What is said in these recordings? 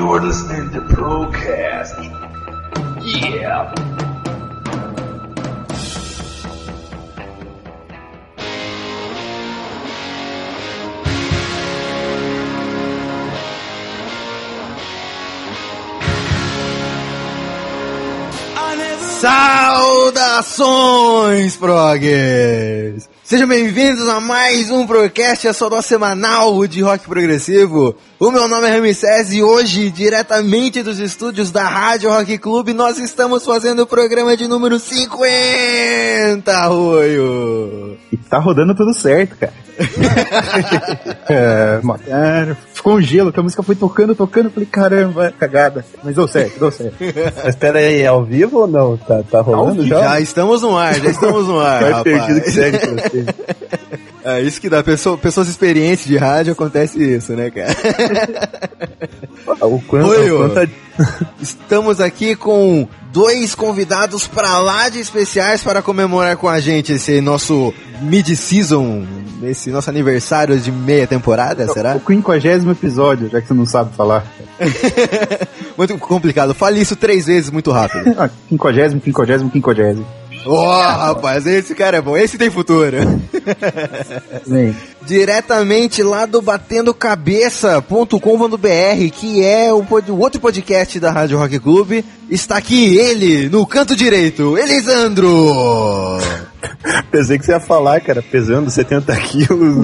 You're listening to Procast. Yeah. Saudações, progues! Sejam bem-vindos a mais um Procast, a sua dose semanal de rock progressivo. O meu nome é Ramsés e hoje, diretamente dos estúdios da Rádio Rock Club, nós estamos fazendo o programa de número 50, Arroio! E tá rodando tudo certo, cara. Ficou um gelo, que a música foi tocando, eu falei, caramba, cagada. Mas deu certo. Mas pera aí, é ao vivo ou não? Tá rolando já? Já estamos no ar, rapaz. Perdido que segue pra você. É isso que dá, pessoas experientes de rádio, acontece isso, né, cara? Estamos aqui com dois convidados pra lá de especiais para comemorar com a gente esse nosso mid-season, esse nosso aniversário de meia temporada, será? O 50º episódio, já que você não sabe falar. Muito complicado, fale isso 3 vezes muito rápido. 50º. Rapaz, esse cara é bom, esse tem futuro. Sim. Diretamente lá do batendocabeça.com.br, que é o outro podcast da Rádio Rock Club, está aqui ele, no canto direito, Elisandro. Pensei que você ia falar, cara, pesando 70 quilos.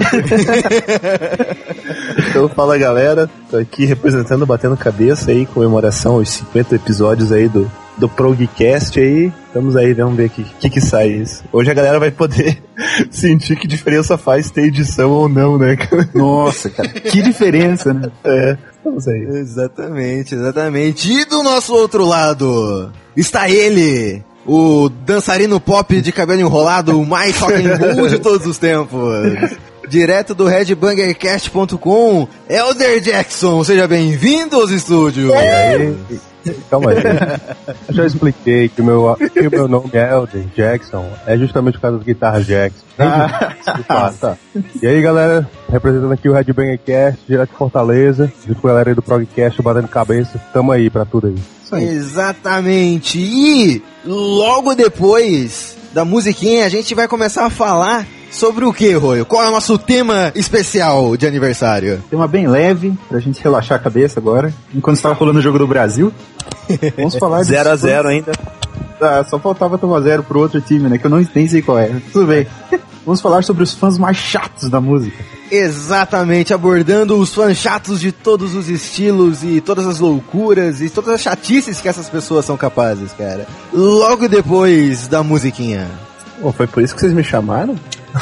Então fala, galera, tô aqui representando Batendo Cabeça aí, comemoração aos 50 episódios aí do Progcast aí. Estamos aí, vamos ver o que sai isso. Hoje a galera vai poder sentir que diferença faz ter edição ou não, né, cara? Nossa, cara, que diferença, né? Vamos aí. Exatamente. E do nosso outro lado está ele, o dançarino pop de cabelo enrolado, o mais rock and roll de todos os tempos. Direto do headbangercast.com, Elder Jackson, seja bem-vindo aos estúdios. E aí? Calma aí. Eu já expliquei que o meu nome é Elder Jackson, é justamente por causa das guitarras Jackson. Tá. E aí, galera, representando aqui o Headbangercast, direto de Fortaleza, junto com a galera aí do Progcast, Batendo Cabeça, tamo aí pra tudo aí. Exatamente. E logo depois da musiquinha, a gente vai começar a falar sobre o que, Royo? Qual é o nosso tema especial de aniversário? Tema bem leve, pra gente relaxar a cabeça agora. Enquanto estava rolando o jogo do Brasil. Vamos falar 0-0 ainda. Só faltava tomar 0 pro outro time, né? Que eu nem sei qual é. Tudo bem. Vamos falar sobre os fãs mais chatos da música. Exatamente, abordando os fãs chatos de todos os estilos e todas as loucuras e todas as chatices que essas pessoas são capazes, cara. Logo depois da musiquinha. Foi por isso que vocês me chamaram?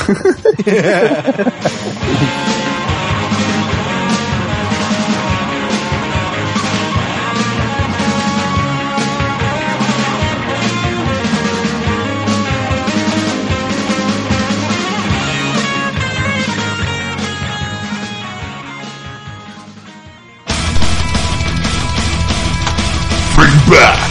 Bring back.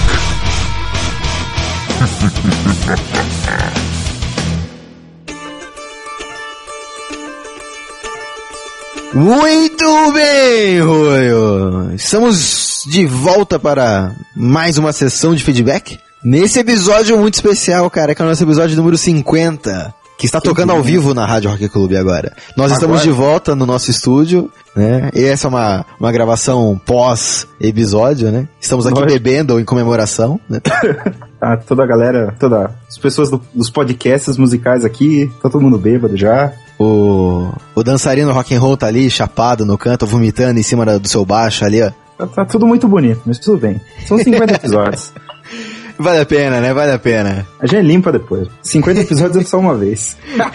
Muito bem, Royo. Estamos de volta para mais uma sessão de feedback. Nesse episódio muito especial, cara, que é o nosso episódio número 50, que está tocando ao vivo na Rádio Rock Club agora. Nós estamos de volta no nosso estúdio, né? E essa é uma gravação pós-episódio, né? Estamos aqui bebendo em comemoração, né? Toda a galera, as pessoas dos podcasts musicais aqui, tá todo mundo bêbado já. O dançarino rock and roll tá ali, chapado no canto, vomitando em cima do seu baixo ali, ó. Tá tudo muito bonito, mas tudo bem. São 50 episódios. Vale a pena, né? Vale a pena. A gente limpa depois. 50 episódios é só uma vez.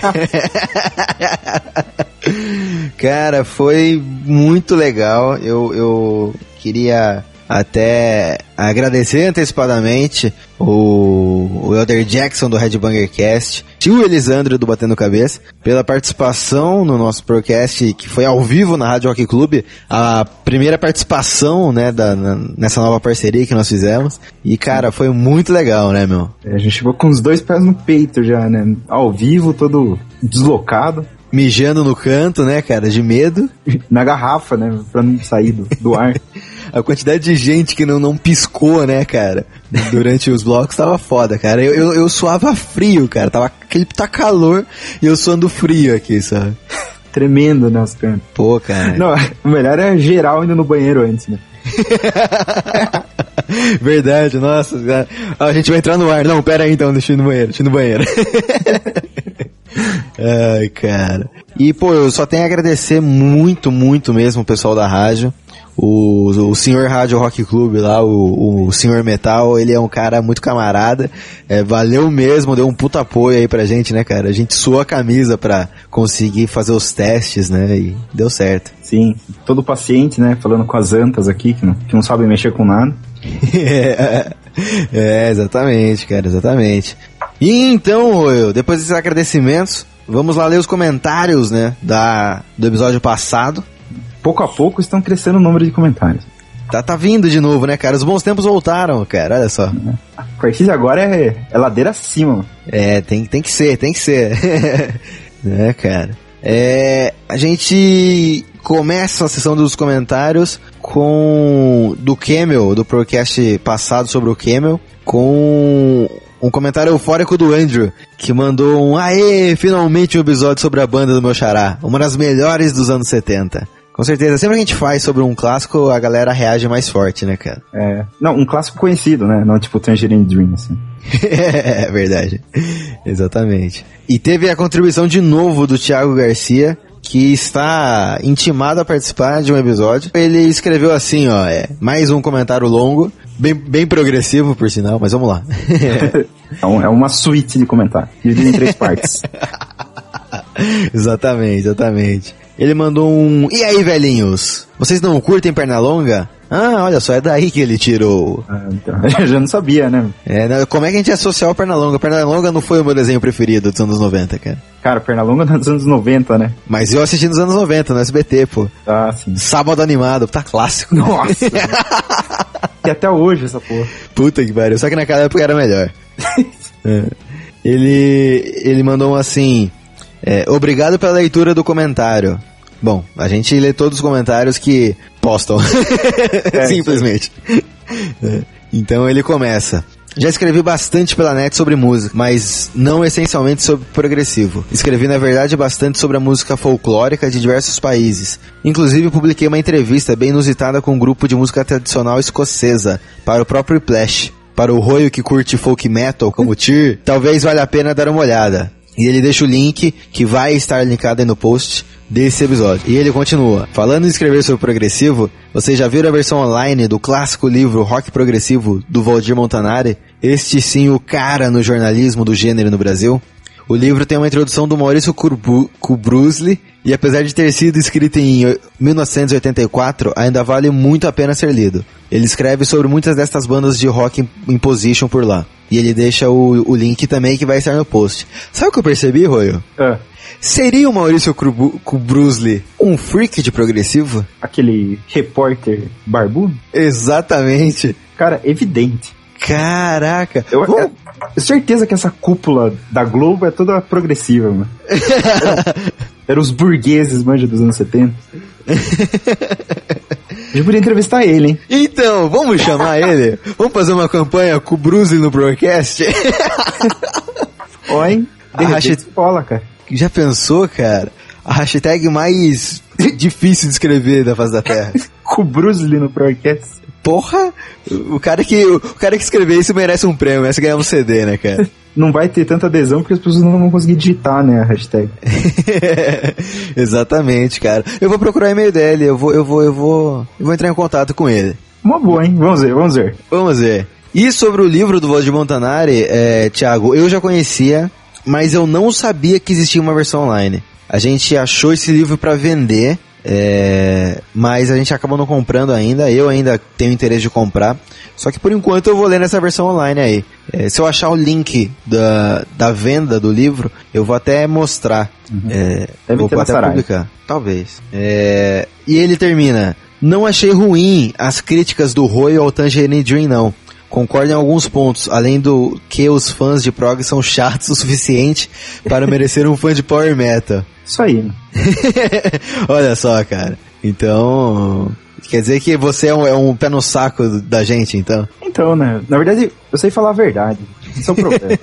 Cara, foi muito legal. Eu queria até agradecer antecipadamente o Elder Jackson do Headbangercast e o Elisandro do Batendo Cabeça pela participação no nosso podcast, que foi ao vivo na Rádio Rock Club, a primeira participação, né, nessa nova parceria que nós fizemos. E, cara, foi muito legal, né, meu? A gente chegou com os 2 pés no peito já, né? Ao vivo, todo deslocado. Mijando no canto, né, cara, de medo. Na garrafa, né, pra não sair do ar. A quantidade de gente que não piscou, né, cara? Durante os blocos tava foda, cara. Eu suava frio, cara. Tá calor e eu suando frio aqui, sabe? Tremendo, né, os cantos. Pô, cara. Não, o melhor é geral indo no banheiro antes, né? Verdade, nossa. A gente vai entrar no ar. Não, pera aí então, deixa eu ir no banheiro. Ai, cara. E, pô, eu só tenho a agradecer muito, muito mesmo o pessoal da rádio. O senhor Rádio Rock Club lá, o senhor Metal, ele é um cara muito camarada, valeu mesmo, deu um puta apoio aí pra gente, né, cara? A gente suou a camisa pra conseguir fazer os testes, né, e deu certo. Sim, todo paciente, né, falando com as antas aqui, que não sabem mexer com nada. Exatamente, cara, exatamente. E então, depois desses agradecimentos, vamos lá ler os comentários, né, do episódio passado. Pouco a pouco estão crescendo o número de comentários. Tá vindo de novo, né, cara? Os bons tempos voltaram, cara, olha só. A partir de agora é ladeira acima, mano. Tem que ser. Né, cara? A gente começa a sessão dos comentários do Camel, do podcast passado sobre o Camel, com um comentário eufórico do Andrew, que mandou aê, finalmente um episódio sobre a banda do meu xará, uma das melhores dos anos 70. Com certeza, sempre que a gente faz sobre um clássico, a galera reage mais forte, né, cara? Não, um clássico conhecido, né? Não tipo Tangerine Dream, assim. É verdade. Exatamente. E teve a contribuição de novo do Thiago Garcia, que está intimado a participar de um episódio. Ele escreveu assim, ó, mais um comentário longo, bem progressivo, por sinal, mas vamos lá. É uma suíte de comentário, dividido em 3 partes. Exatamente. Ele mandou e aí, velhinhos? Vocês não curtem Pernalonga? Ah, olha só, é daí que ele tirou. Então, eu já não sabia, né? Como é que a gente ia associar o Pernalonga? Pernalonga não foi o meu desenho preferido dos anos 90, cara. Cara, Pernalonga dos anos 90, né? Mas eu assisti nos anos 90, no SBT, pô. Ah, sim. Sábado Animado, tá clássico. Nossa! E até hoje essa porra. Puta que pariu, só que naquela época era melhor. Ele mandou assim... obrigado pela leitura do comentário. Bom, a gente lê todos os comentários que postam. Simplesmente. Então ele começa. Já escrevi bastante pela net sobre música, mas não essencialmente sobre progressivo. Escrevi, na verdade, bastante sobre a música folclórica de diversos países. Inclusive, publiquei uma entrevista bem inusitada com um grupo de música tradicional escocesa, para o próprio Plash. Para o roio que curte folk metal como Tyr, talvez valha a pena dar uma olhada. E ele deixa o link, que vai estar linkado aí no post desse episódio. E ele continua. Falando em escrever sobre progressivo, vocês já viram a versão online do clássico livro Rock Progressivo, do Valdir Montanari? Este sim, o cara no jornalismo do gênero no Brasil. O livro tem uma introdução do Maurício Kubrusli, e apesar de ter sido escrito em 1984, ainda vale muito a pena ser lido. Ele escreve sobre muitas destas bandas de rock in position por lá. E ele deixa o link também, que vai estar no post. Sabe o que eu percebi, Royo? Seria o Maurício Kubrusli um freak de progressivo? Aquele repórter barbudo? Exatamente. Cara, evidente. Caraca. Eu certeza que essa cúpula da Globo é toda progressiva, mano. Era os burgueses, manja, dos anos 70. Eu podia entrevistar ele, hein? Então, vamos chamar ele? Vamos fazer uma campanha com o Bruce no broadcast? Oi, de repente escola, cara. Já pensou, cara? A hashtag mais difícil de escrever da face da Terra. Com o Bruce no broadcast. Porra! O cara que escrever isso merece um prêmio, merece ganhar um CD, né, cara? Não vai ter tanta adesão porque as pessoas não vão conseguir digitar, né, a hashtag. Exatamente, cara. Eu vou procurar o e-mail dele, eu vou entrar em contato com ele. Uma boa, hein? Vamos ver. E sobre o livro do Valdir Montanari, Thiago, eu já conhecia, mas eu não sabia que existia uma versão online. A gente achou esse livro pra vender, mas a gente acabou não comprando ainda. Eu ainda tenho interesse de comprar, só que por enquanto eu vou ler nessa versão online aí. Se eu achar o link da venda do livro, eu vou até mostrar. Vou até publicar, talvez. E ele termina: não achei ruim as críticas do Royo ao Tangerine Dream, não. Concordo em alguns pontos, além do que os fãs de prog são chatos o suficiente para merecer um fã de power metal. Isso aí. Olha só, cara. Então, Quer dizer que você é um pé no saco da gente, então? Então, né? Na verdade, eu sei falar a verdade. Esse é o problema.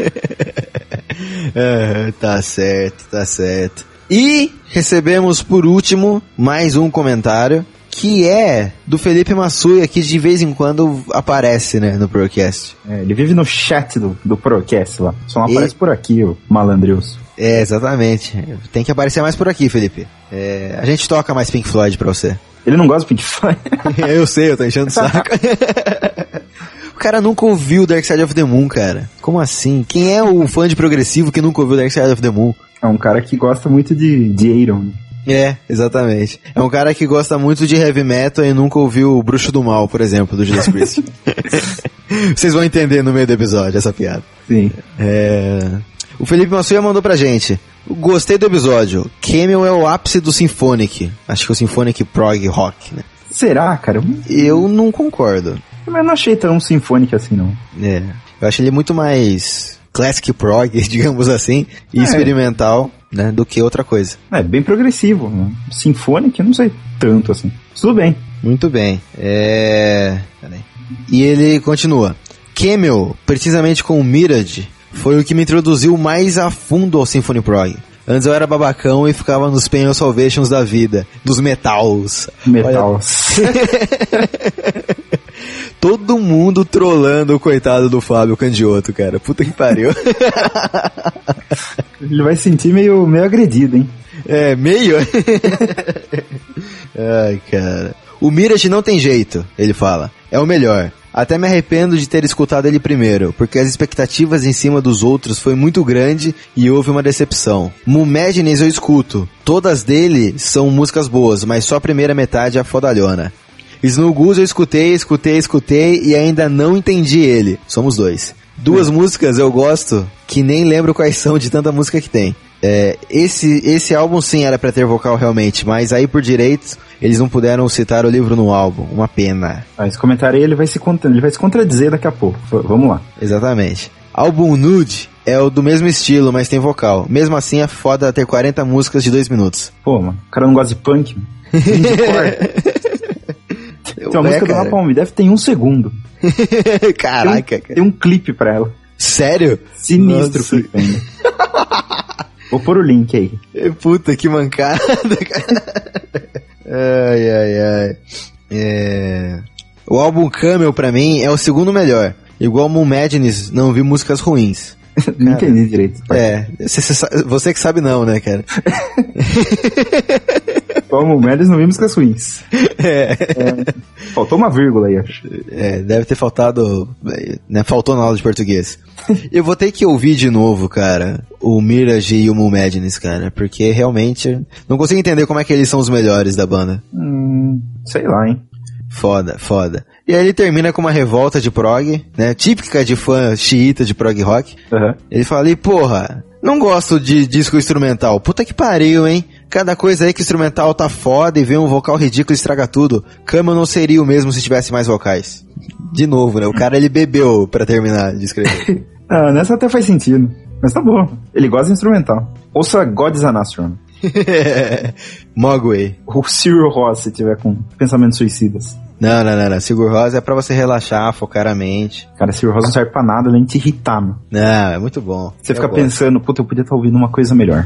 Tá certo. E recebemos, por último, mais um comentário, que é do Felipe Massuia, que de vez em quando aparece, né, no Procast. Ele vive no chat do Procast lá. Só não aparece por aqui, o malandrioso. Exatamente. Tem que aparecer mais por aqui, Felipe. A gente toca mais Pink Floyd pra você. Ele não gosta do Pink Floyd. Eu sei, eu tô enchendo o saco. O cara nunca ouviu Dark Side of the Moon, cara. Como assim? Quem é o fã de progressivo que nunca ouviu Dark Side of the Moon? É um cara que gosta muito de Iron. Exatamente. É um cara que gosta muito de heavy metal e nunca ouviu o Bruxo do Mal, por exemplo, do Judas Priest. Vocês vão entender no meio do episódio essa piada. Sim. O Felipe Massuia mandou pra gente: gostei do episódio. Camel é o ápice do Symphonic. Acho que é o Symphonic Prog Rock, né? Será, cara? Eu não concordo. Eu não achei tão sinfônico assim, não. Eu acho ele muito mais classic prog, digamos assim, e experimental, né, do que outra coisa. Bem progressivo. Né? Sinfônico, eu não sei tanto assim. Tudo bem. Muito bem. Peraí. E ele continua: Camel, precisamente com o Mirage, foi o que me introduziu mais a fundo ao Symphony Prog. Antes eu era babacão e ficava nos Pain of Salvations da vida, dos metals. Todo mundo trollando o coitado do Fábio Candiotto, cara. Puta que pariu. Ele vai se sentir meio agredido, hein? Meio? Ai, cara. O Mirage não tem jeito, ele fala. É o melhor. Até me arrependo de ter escutado ele primeiro, porque as expectativas em cima dos outros foi muito grande e houve uma decepção. Moon Madness eu escuto. Todas dele são músicas boas, mas só a primeira metade é fodalhona. Snow Goose eu escutei e ainda não entendi ele. Somos dois. Duas músicas eu gosto que nem lembro quais são de tanta música que tem. Esse álbum sim era pra ter vocal realmente, mas aí por direito eles não puderam citar o livro no álbum. Uma pena. Esse comentário aí ele vai se contradizer daqui a pouco. Vamos lá. Exatamente. Álbum Nude é o do mesmo estilo, mas tem vocal. Mesmo assim é foda ter 40 músicas de 2 minutos. Pô, mano, o cara não gosta de punk. Tem uma música do Napalm Death, tem 1 segundo. Caraca, tem um clipe pra ela. Sério? Sinistro o clipe ainda. Vou pôr o link aí. Puta, que mancada, cara. Ai. O álbum Camel, pra mim, é o segundo melhor. Igual Moon Madness, não vi músicas ruins. Não entendi direito. Você que sabe não, né, cara? Como Madness não vi músicas ruins. Faltou uma vírgula aí, acho. Deve ter faltado, né, faltou na aula de português. Eu vou ter que ouvir de novo, cara, o Mirage e o Moon Madness, cara, porque realmente não consigo entender como é que eles são os melhores da banda. Sei lá, hein. Foda. E aí ele termina com uma revolta de prog, né, típica de fã xiita de prog rock. Uhum. Ele fala, porra, não gosto de disco instrumental. Puta que pariu, hein? Cada coisa aí que instrumental tá foda e vem um vocal ridículo e estraga tudo. Camel não seria o mesmo se tivesse mais vocais. De novo, né? O cara, ele bebeu pra terminar de escrever. Nessa até faz sentido. Mas tá bom. Ele gosta de instrumental. Ouça God is an Astronaut. Mogwai. O Sigur Rós, se tiver com pensamentos suicidas. Não. Sigur Rós é pra você relaxar, focar a mente. Cara, Sigur Rós não serve pra nada além de te irritar, mano. Não, é muito bom. Você fica pensando, puta, eu podia estar ouvindo uma coisa melhor.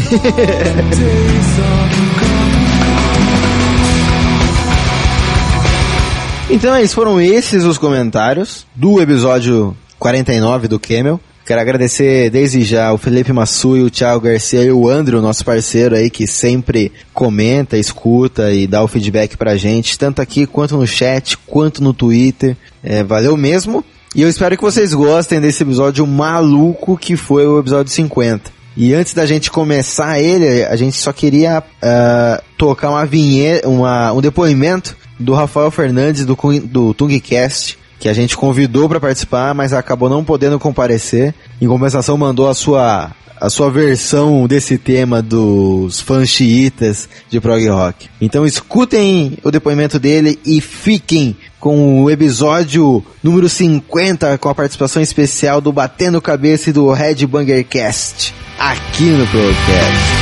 Então, foram esses os comentários do episódio 49 do Camel. Quero agradecer desde já o Felipe Massuia, o Thiago Garcia e o Andrew, nosso parceiro aí, que sempre comenta, escuta e dá o feedback pra gente, tanto aqui quanto no chat, quanto no Twitter. Valeu mesmo. E eu espero que vocês gostem desse episódio maluco que foi o episódio 50. E antes da gente começar ele, a gente só queria tocar uma vinheta, um depoimento do Rafael Fernandes do Tungcast, que a gente convidou para participar, mas acabou não podendo comparecer. Em compensação, mandou a sua versão desse tema dos fãs xiitas de prog rock. Então escutem o depoimento dele e fiquem com o episódio número 50, com a participação especial do Batendo Cabeça e do Headbangercast, aqui no Progcast.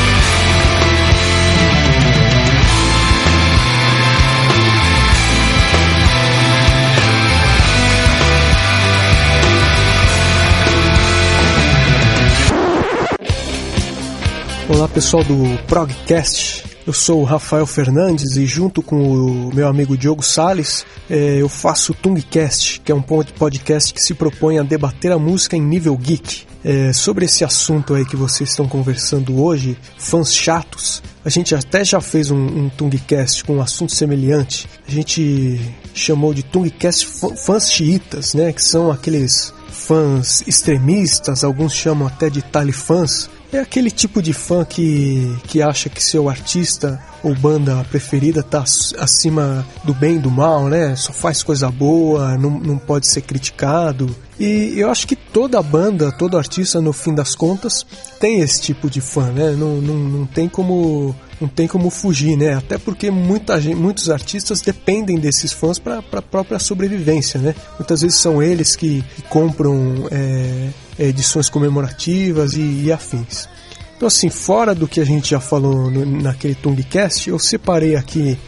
Olá pessoal do Progcast, eu sou o Rafael Fernandes e junto com o meu amigo Diogo Salles eu faço o Tungcast, que é um podcast que se propõe a debater a música em nível geek. Sobre esse assunto aí que vocês estão conversando hoje, fãs chatos, a gente até já fez um Tungcast com um assunto semelhante. A gente chamou de Tungcast fãs xiitas, né, que são aqueles fãs extremistas, alguns chamam até de talifãs. É aquele tipo de fã que acha que seu artista ou banda preferida tá acima do bem e do mal, né? Só faz coisa boa, não pode ser criticado. E eu acho que toda banda, todo artista, no fim das contas, tem esse tipo de fã, né? Não tem como fugir, né? Até porque muitos artistas dependem desses fãs para a própria sobrevivência, né? Muitas vezes são eles que compram edições comemorativas e afins. Então, assim, fora do que a gente já falou naquele Tungcast, eu separei aqui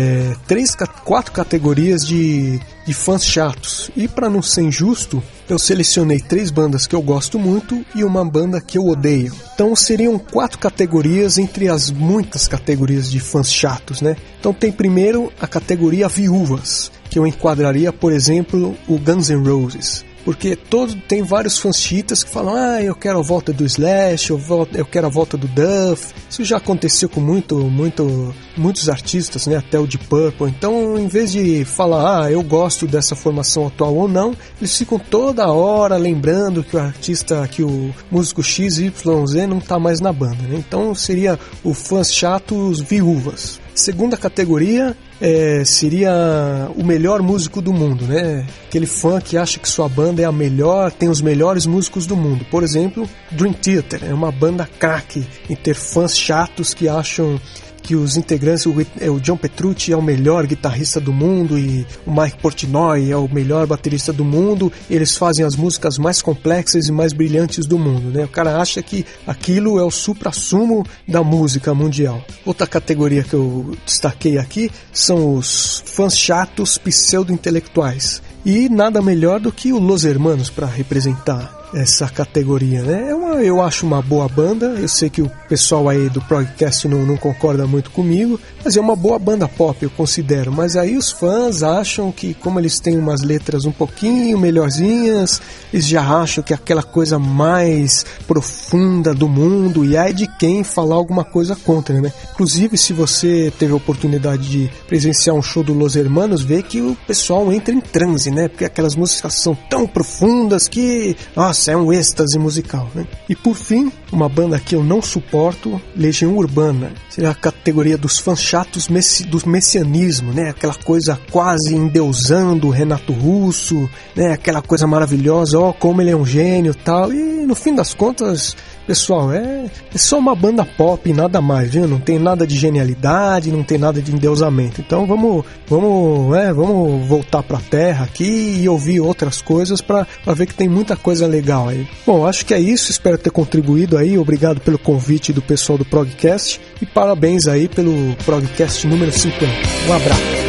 4 categorias de fãs chatos. E para não ser injusto, eu selecionei 3 bandas que eu gosto muito e uma banda que eu odeio. Então seriam 4 categorias entre as muitas categorias de fãs chatos, né? Então tem primeiro a categoria viúvas, que eu enquadraria, por exemplo, o Guns N' Roses. Porque tem vários fãs chiitas que falam: eu quero a volta do Slash, eu quero a volta do Duff. Isso já aconteceu com muitos artistas, né? Até o Deep Purple. Então, em vez de falar, eu gosto dessa formação atual ou não, eles ficam toda hora lembrando que o artista, que o músico XYZ não está mais na banda, né? Então, seria o fãs chatos viúvas. Segunda categoria seria o melhor músico do mundo, né? Aquele fã que acha que sua banda é a melhor, tem os melhores músicos do mundo. Por exemplo, Dream Theater é uma banda craque em ter fãs chatos que acham que os integrantes, o John Petrucci é o melhor guitarrista do mundo e o Mike Portnoy é o melhor baterista do mundo. Eles fazem as músicas mais complexas e mais brilhantes do mundo, né? O cara acha que aquilo é o supra-sumo da música mundial. Outra categoria que eu destaquei aqui são os fãs chatos pseudo-intelectuais. E nada melhor do que o Los Hermanos para representar essa categoria, né? Eu acho uma boa banda. Eu sei que o pessoal aí do Progcast não concorda muito comigo, mas é uma boa banda pop, eu considero. Mas aí os fãs acham que, como eles têm umas letras um pouquinho melhorzinhas, eles já acham que é aquela coisa mais profunda do mundo, e aí de quem falar alguma coisa contra, né? Inclusive, se você teve a oportunidade de presenciar um show do Los Hermanos, vê que o pessoal entra em transe, né? Porque aquelas músicas são tão profundas que, nossa, é um êxtase musical, né? E por fim, uma banda que eu não suporto, Legião Urbana. Seria a categoria dos fãs chatos do messianismo, né? Aquela coisa quase endeusando o Renato Russo, né? Aquela coisa maravilhosa, como ele é um gênio e tal. E no fim das contas, pessoal, é só uma banda pop e nada mais, viu? Não tem nada de genialidade, não tem nada de endeusamento. Então vamos voltar pra terra aqui e ouvir outras coisas pra ver que tem muita coisa legal aí. Bom, acho que é isso, espero ter contribuído aí. Obrigado pelo convite do pessoal do Progcast e parabéns aí pelo Progcast número 50. Um abraço.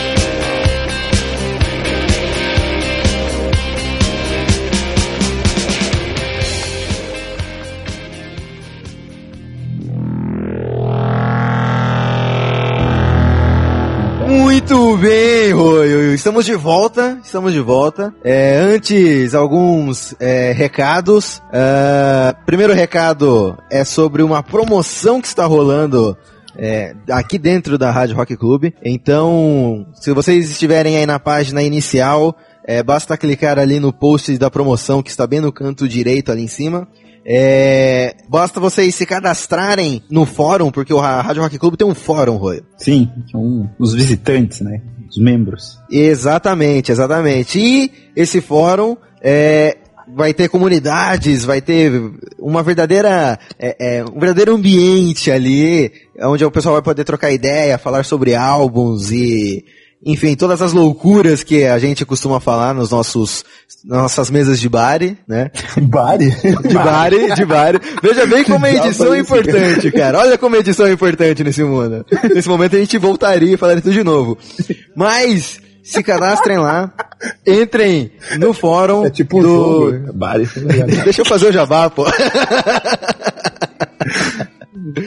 Muito bem, Roy. Estamos de volta. Antes, alguns recados. Primeiro recado é sobre uma promoção que está rolando aqui dentro da Rádio Rock Club. Então, se vocês estiverem aí na página inicial, basta clicar ali no post da promoção que está bem no canto direito ali em cima. Basta vocês se cadastrarem no fórum, porque a Rádio Rock Club tem um fórum, Roy. Sim, os visitantes, né? Os membros. Exatamente. E esse fórum vai ter comunidades, vai ter uma verdadeira, um verdadeiro ambiente ali, onde o pessoal vai poder trocar ideia, falar sobre álbuns e, enfim, todas as loucuras que a gente costuma falar nas nossas mesas de bar, né? Bar? De bar. Veja bem como a edição é importante, cara. Olha como a edição é importante nesse mundo. Nesse momento a gente voltaria e falaria tudo de novo. Mas se cadastrem lá, entrem no fórum tipo do... jogo, bar. Deixa eu fazer o jabá, pô.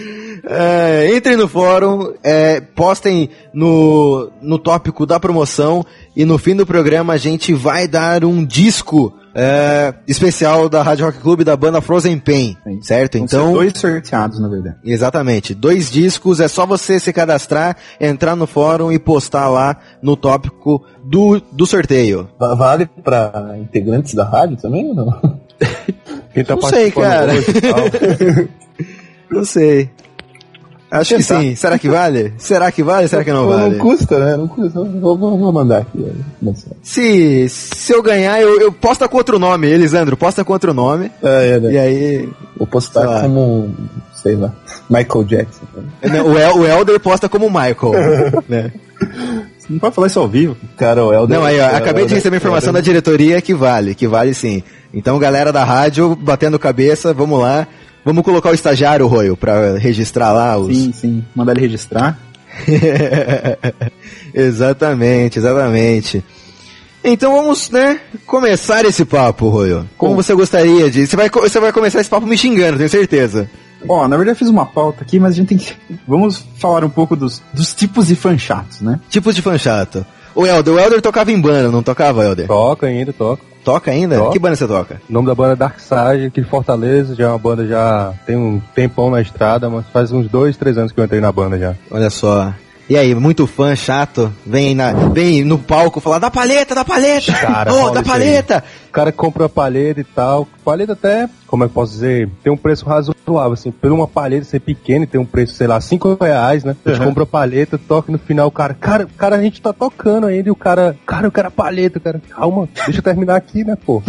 Entrem no fórum, postem no tópico da promoção e no fim do programa a gente vai dar um disco especial da Rádio Rock Club da banda Frozen Pain, certo? Então, 2 sorteados, na verdade. Exatamente, 2 discos, é só você se cadastrar, entrar no fórum e postar lá no tópico do sorteio. Vale pra integrantes da rádio também ou não? Quem tá Não sei, cara. hoje e tal. Não sei. Acho que sim. Será que vale? Será que vale? Será que não vale? Não custa, né? Não custa. Vou mandar aqui. Se eu ganhar, eu posto com outro nome, Elisandro. Posta com outro nome. Né? E aí... Vou postar como, sei lá, Michael Jackson. O Elder posta como Michael. Né? Você não pode falar isso ao vivo. Cara, o Elder... Não, aí, ó, acabei de receber informação da diretoria que vale sim. Então, galera da rádio, batendo cabeça, vamos lá. Vamos colocar o estagiário, Royo, pra registrar lá os... Sim, mandar ele registrar. Exatamente. Então vamos, né, começar esse papo, Royo. Como você gostaria de... Você vai começar esse papo me xingando, tenho certeza. Ó, na verdade eu fiz uma pauta aqui, mas a gente tem que... Vamos falar um pouco dos tipos de fã chatos, né? Tipos de fã chato. O Elder tocava em banda, não tocava, Elder? Toca ainda, toca. Toca ainda? Toca. Que banda você toca? O nome da banda é Darkside, aqui de Fortaleza, já é uma banda, já tem um tempão na estrada, mas faz uns 2-3 anos que eu entrei na banda já. Olha só. E aí, muito fã chato, vem no palco falar, dá palheta! Cara, Dá palheta! O cara compra uma palheta e tal, palheta até, como é que eu posso dizer, tem um preço razoável, assim, por uma palheta ser pequena e tem um preço, sei lá, R$5, né? A gente compra a palheta, toca e no final o cara, a gente tá tocando ainda e o cara, eu quero a palheta, cara, calma, deixa eu terminar aqui, né, pô.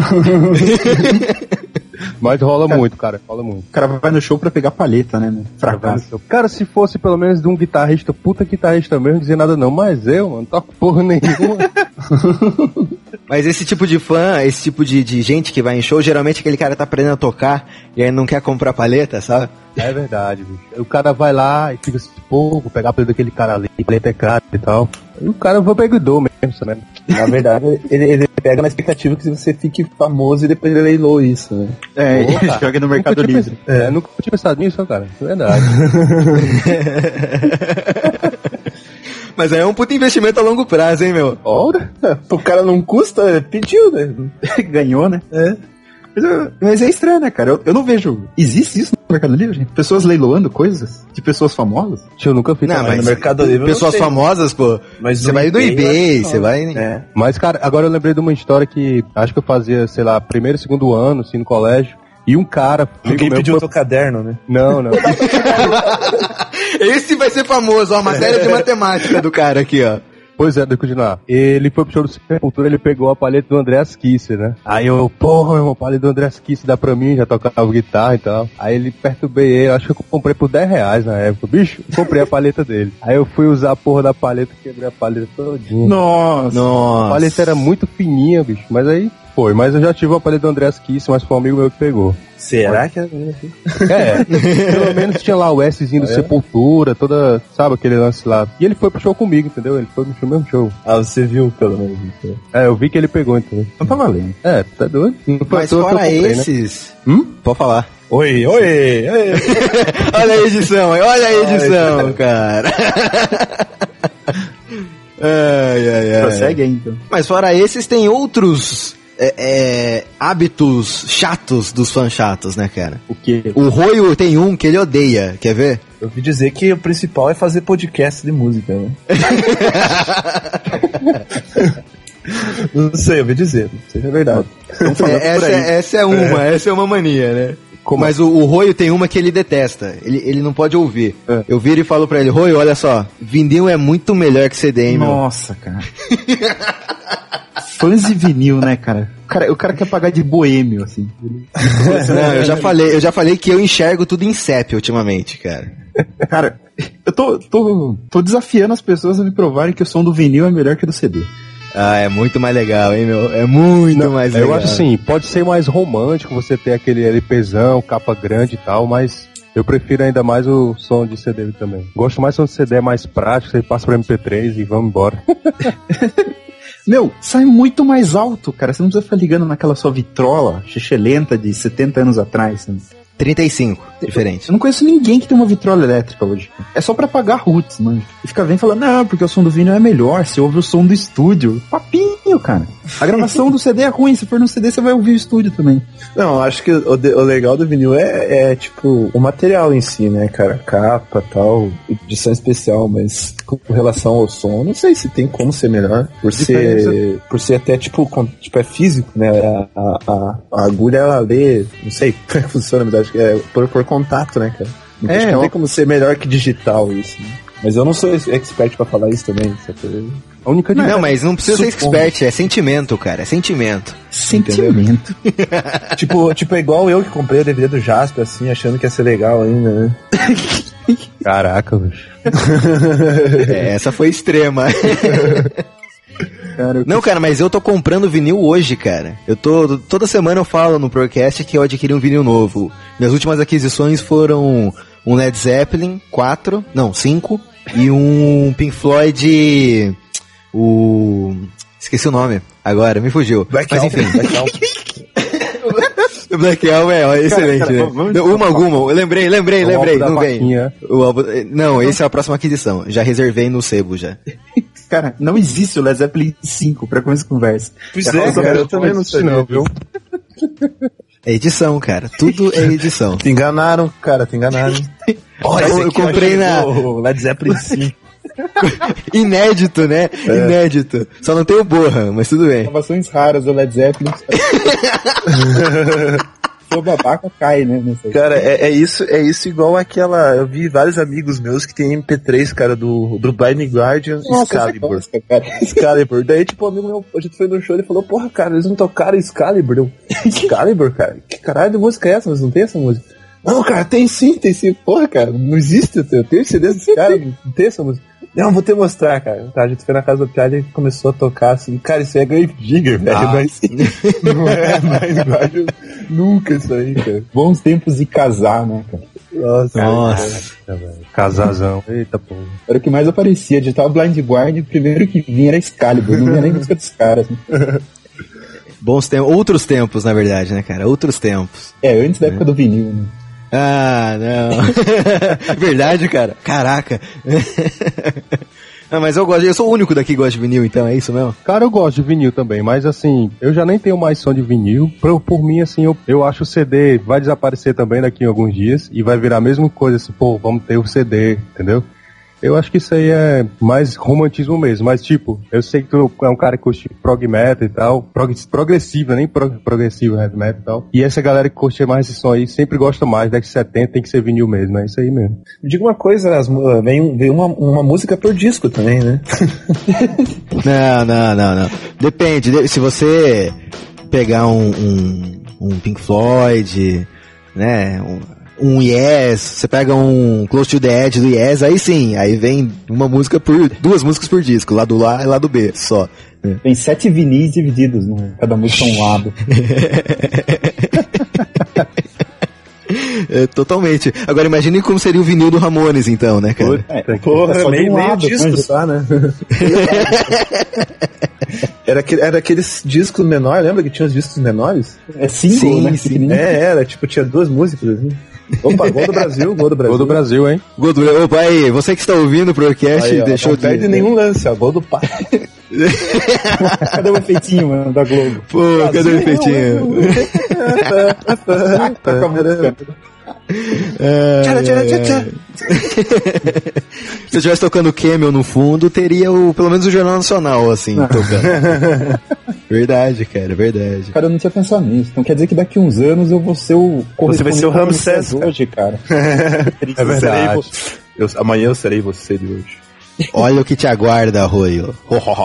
Mas rola muito, cara, rola muito. O cara vai no show pra pegar palheta, né? Fracasso. Cara, se fosse pelo menos de um guitarrista, puta guitarrista mesmo, não dizia nada não, mas eu, mano, toco porra nenhuma. Mas esse tipo de fã, esse tipo de gente que vai em show, geralmente aquele cara tá aprendendo a tocar e aí não quer comprar palheta, sabe? É verdade, bicho. O cara vai lá e fica assim, pô, vou pegar a paleta daquele cara ali, paleta é cara e tal. E o cara vai pegar mesmo, né? Na verdade, ele pega na expectativa que você fique famoso e depois ele leilou isso, né? Ele joga no Mercado Livre. Nunca tinha pensado nisso, cara. É verdade. Mas aí é um puto investimento a longo prazo, hein, meu? Ora, o cara não custa, pediu, né? Ganhou, né? Mas é estranho, né, cara? Eu não vejo... Existe isso no Mercado Livre, gente? Pessoas leiloando coisas de pessoas famosas? Eu nunca fiz. Não, mas no Mercado Livre pessoas famosas, pô. Mas você vai do eBay, você vai... Mas, cara, agora eu lembrei de uma história que acho que eu fazia, sei lá, primeiro, segundo ano, assim, no colégio. E um cara... Alguém pediu o teu caderno, né? Não. Esse vai ser famoso, ó, a matéria de matemática do cara aqui, ó. Pois é, deixa eu continuar. Ele foi pro show do Sepultura, ele pegou a palheta do Andreas Kisser, né? Aí eu, porra, meu irmão, palheta do Andreas Kisser dá pra mim, já tocava guitarra e tal. Aí ele perturbei ele, acho que eu comprei por R$10 na época. Bicho, comprei a palheta dele. Aí eu fui usar a porra da palheta, quebrei a palheta todinha. Nossa! A palheta era muito fininha, bicho, mas aí foi. Mas eu já tive a palheta do Andreas Kisser, mas foi um amigo meu que pegou. Será que é? Pelo menos tinha lá o Szinho do Sepultura, toda, sabe, aquele lance lá. E ele foi pro show comigo, entendeu? Ele foi pro mesmo show. Ah, você viu, pelo menos. Então. Eu vi que ele pegou, entendeu? Não tá valendo. Tá doido? Mas fora esses... Né? Pode falar. Oi. Olha a edição, cara. Ai. Prossegue aí, então. Mas fora esses, tem outros... hábitos chatos dos fãs chatos, né, cara? O quê? O Royo tem um que ele odeia, quer ver? Eu ouvi dizer que o principal é fazer podcast de música, né? Não sei, eu ouvi dizer, não sei se é verdade. Essa é uma mania, né? Mas o Royo tem uma que ele detesta, ele não pode ouvir. Eu viro e falo pra ele, Royo, olha só, vinil é muito melhor que CD, hein, meu? Nossa, cara. Fãs de vinil, né, cara? O cara quer pagar de boêmio, assim. Não, eu já falei que eu enxergo tudo em CEP ultimamente, cara. Cara, eu tô desafiando as pessoas a me provarem que o som do vinil é melhor que do CD. Ah, é muito mais legal, hein, meu? É muito mais legal. Eu acho assim, pode ser mais romântico você ter aquele LPzão, capa grande e tal, mas eu prefiro ainda mais o som de CD também. Gosto mais do som de CD, é mais prático, você passa pra MP3 e vamos embora. Meu, sai muito mais alto, cara. Você não precisa ficar ligando naquela sua vitrola xixelenta de 70 anos atrás. Né? 35, diferente. Eu não conheço ninguém que tem uma vitrola elétrica hoje. É só pra pagar roots, mano. E fica vendo falando, não, porque o som do vinil é melhor, você ouve o som do estúdio. Papinho, cara. A gravação do CD é ruim, se for no CD você vai ouvir o estúdio também. Não, acho que o legal do vinil é tipo, o material em si, né, cara? Capa, tal, edição especial, mas com relação ao som, eu não sei se tem como ser melhor. Por ser até, tipo, é físico, né? A agulha, ela lê, não sei como funciona, mas acho que é por contato, né, cara? Acho que não tem como ser melhor que digital isso, né? Mas eu não sou expert pra falar isso também, sabe? A única não, mas não precisa ser expert, é sentimento, cara, é sentimento. Sentimento. tipo, é igual eu que comprei o DVD do Jasper, assim, achando que ia ser legal ainda, né? Caraca, bicho. Essa foi extrema. Não, cara, mas eu tô comprando vinil hoje, cara. Toda semana eu falo no podcast que eu adquiri um vinil novo. Minhas últimas aquisições foram um Led Zeppelin 5 e um Pink Floyd, esqueci o nome agora, me fugiu. Black mas Album, enfim. Black Album. O Black Album é excelente, cara, né? Uma, eu lembrei, não vem. Não, esse é a próxima aquisição. Já reservei no sebo já. Cara, não existe o Led Zeppelin 5 pra começar essa conversa. Pois cara, eu também não sei não, viu? É edição, cara. Tudo é edição. Te enganaram, cara, te enganaram. Olha, eu comprei o Led Zeppelin 5. Inédito, né? Inédito. Só não tem o Borra, mas tudo bem. Gravações raras do Led Zeppelin. O babaca cai, né? Cara, é isso igual aquela... Eu vi vários amigos meus que tem MP3, cara, do Blind Guardian Excalibur. Excalibur. Daí, tipo, um amigo meu, a gente foi no show e ele falou, porra, cara, eles não tocaram Excalibur. Excalibur, cara? Que caralho de música é essa? Mas não tem essa música. Não, cara, tem sim. Porra, cara, não existe. Eu tenho CD desse cara, não tem essa música. Não, vou te mostrar, cara. Tá, a gente foi na casa do Piada e começou a tocar assim. Cara, isso é Grave Digger, velho. Mas não é mais Guardian. Nunca isso aí, cara. Bons tempos de casar, né, cara? Nossa. Casazão. Eita, porra. Era o que mais aparecia. Digital Blind Guardian, o primeiro que vinha era Excalibur. Não vinha nem música dos caras. Né? Bons tempos. Outros tempos, na verdade, né, cara? Outros tempos. Antes da época do vinil, né? Ah, não. Verdade, cara. Caraca. Mas eu sou o único daqui que gosta de vinil, então, é isso mesmo? Cara, eu gosto de vinil também, mas assim, eu já nem tenho mais som de vinil. Por mim, assim, eu acho o CD vai desaparecer também daqui a alguns dias e vai virar a mesma coisa, assim, pô, vamos ter o CD, entendeu? Eu acho que isso aí é mais romantismo mesmo, mas tipo, eu sei que tu é um cara que curte prog metal e tal, progressiva, nem progressivo heavy metal e tal, e essa galera que curte mais esse som aí sempre gosta mais, década de 70 tem que ser vinil mesmo, é isso aí mesmo. Me diga uma coisa, vem uma música por disco também, né? Não. Depende, se você pegar um Pink Floyd, né, um Yes, você pega um Close to the Edge do Yes, aí sim, aí vem duas músicas por disco, lado A e lado B, só. Tem 7 vinis divididos, né? Cada música um lado. Totalmente. Agora imagine como seria o vinil do Ramones, então, né, cara? Porra, meio disco só, né? Era aqueles discos menores, lembra que tinha os discos menores? Single, né? Sim. Era, tipo, tinha 2 músicas assim. Opa, gol do Brasil. Gol do Brasil, hein? Opa, aí, você que está ouvindo o podcast, aí, deixou não perde nenhum lance, ó, gol do pai. Cadê o efeitinho, mano, da Globo? Pô, cadê o efeitinho? Tá com a música. Se eu estivesse tocando Camel no fundo, teria pelo menos o Jornal Nacional, assim, tocando. Verdade, cara, verdade. Cara, eu não tinha pensado nisso. Então quer dizer que daqui uns anos eu vou ser o... Você vai ser o Ramsés hoje, cara. É verdade. Amanhã eu serei você de hoje. Olha o que te aguarda, Arroio.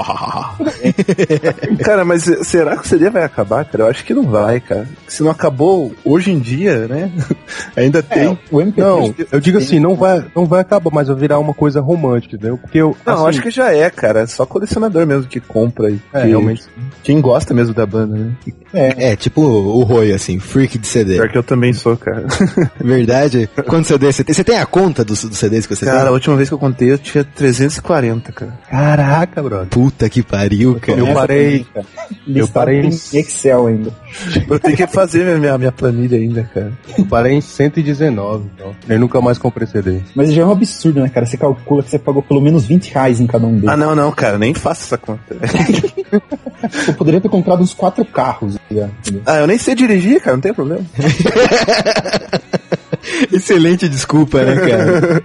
Cara, mas será que o CD vai acabar, cara? Eu acho que não vai, cara. Se não acabou hoje em dia, né? Ainda tem. O MP3 não, eu digo assim, não vai acabar, mas vai virar uma coisa romântica, entendeu? Porque eu acho que já é, cara. Só colecionador mesmo que compra e realmente. Quem gosta mesmo da banda, né? Tipo o Roy, assim, freak de CD. Pior que eu também sou, cara. Verdade? Quantos CDs você tem? Você tem a conta dos CDs que você tem? Cara, a última vez que eu contei eu tinha 300 240, cara. Caraca, brother. Puta que pariu, cara. Eu parei em Excel ainda. Eu tenho que fazer minha planilha ainda, cara. Eu parei em 119, então. Eu nunca mais comprei CD. Mas já é um absurdo, né, cara? Você calcula que você pagou pelo menos R$20 em cada um deles. Ah, não, cara, nem faço essa conta. Eu poderia ter comprado uns 4 carros. Já, eu nem sei dirigir, cara, não tem problema. Excelente desculpa, né, cara?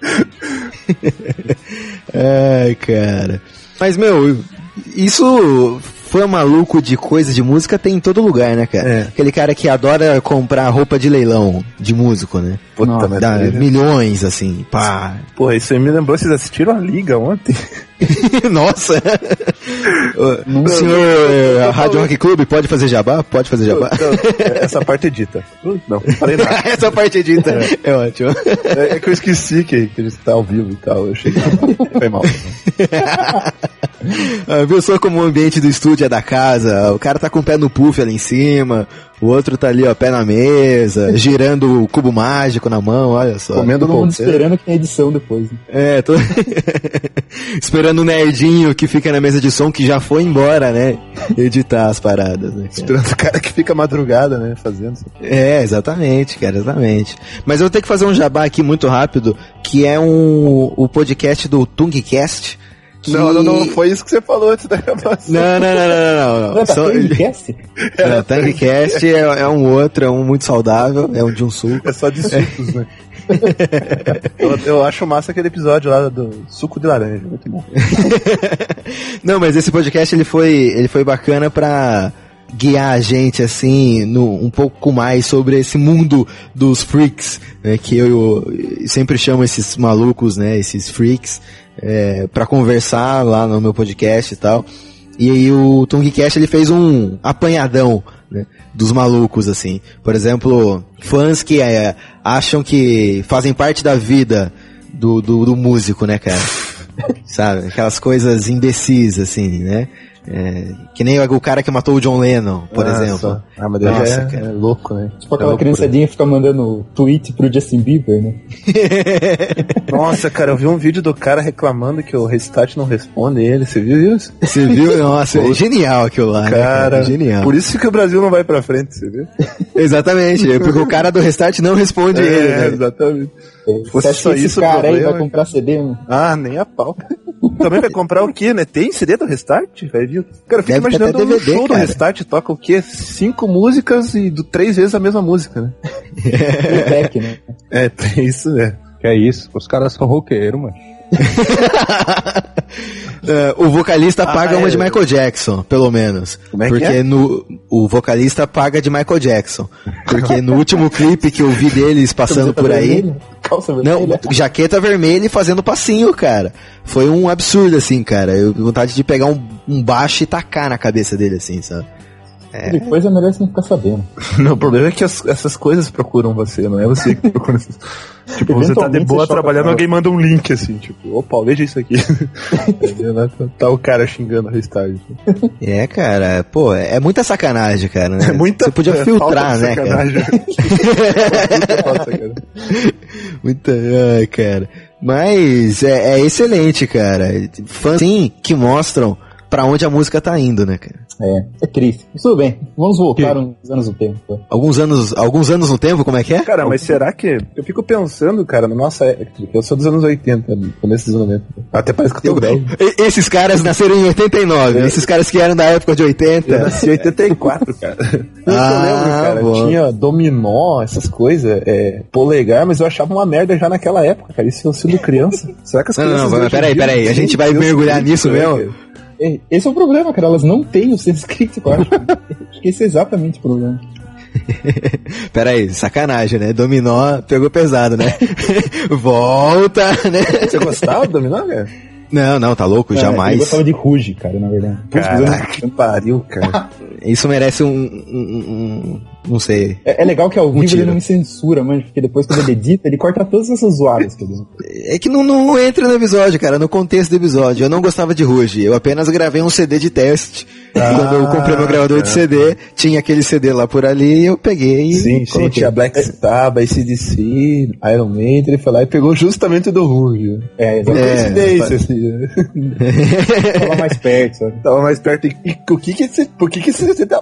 Ai, cara. Mas, meu, isso foi maluco de coisa de música, tem em todo lugar, né, cara? É. Aquele cara que adora comprar roupa de leilão de músico, né? Puta, Dá milhões, assim, pá. Pô, isso aí me lembrou, vocês assistiram a Liga ontem? Nossa! O senhor Rádio Rock Club pode fazer jabá? Pode fazer jabá? Não, essa parte é dita. Não falei nada. Essa parte é dita. É ótimo. É que eu esqueci que a gente tá ao vivo e tal. Eu cheguei. Foi mal. Viu só como o ambiente do estúdio é da casa? O cara tá com o pé no puff ali em cima, o outro tá ali, ó, pé na mesa, girando o cubo mágico na mão, olha só. Comendo todo mundo esperando que tem edição depois. Né? Tô esperando o nerdinho que fica na mesa de som, que já foi embora, né? Editar as paradas, né? Esperando o cara que fica madrugada, né? Fazendo isso. Exatamente, cara, exatamente. Mas eu vou ter que fazer um jabá aqui muito rápido, que é o podcast do Tungcast. Que... Não, foi isso que você falou antes da gravação. Não. Tungcast? Tungcast é um outro, é um muito saudável, é um de um suco. É só de sucos, né? eu acho massa aquele episódio lá do suco de laranja, muito bom. Não, mas esse podcast ele foi bacana pra guiar a gente, assim, um pouco mais sobre esse mundo dos freaks, né, que eu sempre chamo esses malucos, né, esses freaks, pra conversar lá no meu podcast e tal. E aí o Tungcast ele fez um apanhadão, né, dos malucos, assim. Por exemplo, fãs que acham que fazem parte da vida do músico, né, cara? Sabe? Aquelas coisas imbecis, assim, né? Que nem o cara que matou o John Lennon, por exemplo. Mas Nossa, é louco, né? Tipo aquela criançadinha que fica mandando tweet pro Justin Bieber, né? Nossa, cara, eu vi um vídeo do cara reclamando que o Restart não responde ele. Você viu isso? Você viu? Nossa, é genial aquilo lá, cara, né? Genial. Por isso que o Brasil não vai pra frente, você viu? Exatamente, porque o cara do Restart não responde ele, né? Exatamente. Você acha que esse cara aí vai comprar CD, né? Nem a pau. Também vai comprar o quê, né? Tem CD do Restart? Velho? Cara, eu fico imaginando DVD, show do Restart toca o quê? 5 músicas e 3 vezes a mesma música, né? Playback, né? Tem isso, né? Que é isso? Os caras são roqueiros, mano. O vocalista paga uma de Michael Jackson, pelo menos. Como é porque que é? O vocalista paga de Michael Jackson. Porque no último clipe que eu vi deles passando por aí. Calça vermelha. Não, jaqueta vermelha e fazendo passinho, cara. Foi um absurdo, assim, cara. Eu tive vontade de pegar um baixo e tacar na cabeça dele, assim, sabe? Depois é melhor você não ficar sabendo. Não, o problema é que essas coisas procuram você, não é você que procura essas... Tipo, você tá de boa trabalhando, alguém manda um link assim, tipo, opa, veja isso aqui. Tá o cara xingando a Restart. Cara, pô, é muita sacanagem, cara, né? Você podia filtrar, né, cara? Muita, cara. Mas é excelente, cara. Fãs, sim, que mostram pra onde a música tá indo, né, cara? É triste. Mas tudo bem, vamos voltar uns anos no tempo. Alguns anos no tempo, como é que é? Cara, mas será que... Eu fico pensando, cara, na nossa época, eu sou dos anos 80, começo dos anos 90. Até parece que eu tô velho. Esses caras nasceram em 89, esses caras que eram da época de 80. Eu nasci em 84, cara. Eu lembro, cara, tinha dominó, essas coisas, polegar, mas eu achava uma merda já naquela época, cara, isso eu sendo criança. Será que as crianças... Não, peraí, a gente vai mergulhar nisso mesmo? Esse é o problema, cara. Elas não têm o senso crítico, eu acho. Acho que esse é exatamente o problema. Peraí, sacanagem, né? Dominó pegou pesado, né? Volta, né? Você gostava do dominó, cara? Não, tá louco, jamais. Eu gostava de Ruge, cara, na verdade. Caraca, que pariu, cara. Isso merece um Não sei. É legal que ao vivo Mentira. ele não me censura, mano, porque depois quando ele edita, ele corta todas essas zoadas que ele... É que não entra no episódio, cara, no contexto do episódio. Eu não gostava de Ruge, eu apenas gravei um CD de teste. Quando eu comprei meu gravador de CD, tinha aquele CD lá por ali e eu peguei e Sim, coloquei. tinha Black Sabbath, AC/DC, Iron Maiden, ele foi lá e pegou justamente do Ruge. Coincidência, assim. Tava mais perto, sabe? Tava mais perto. E por que esse CD tá...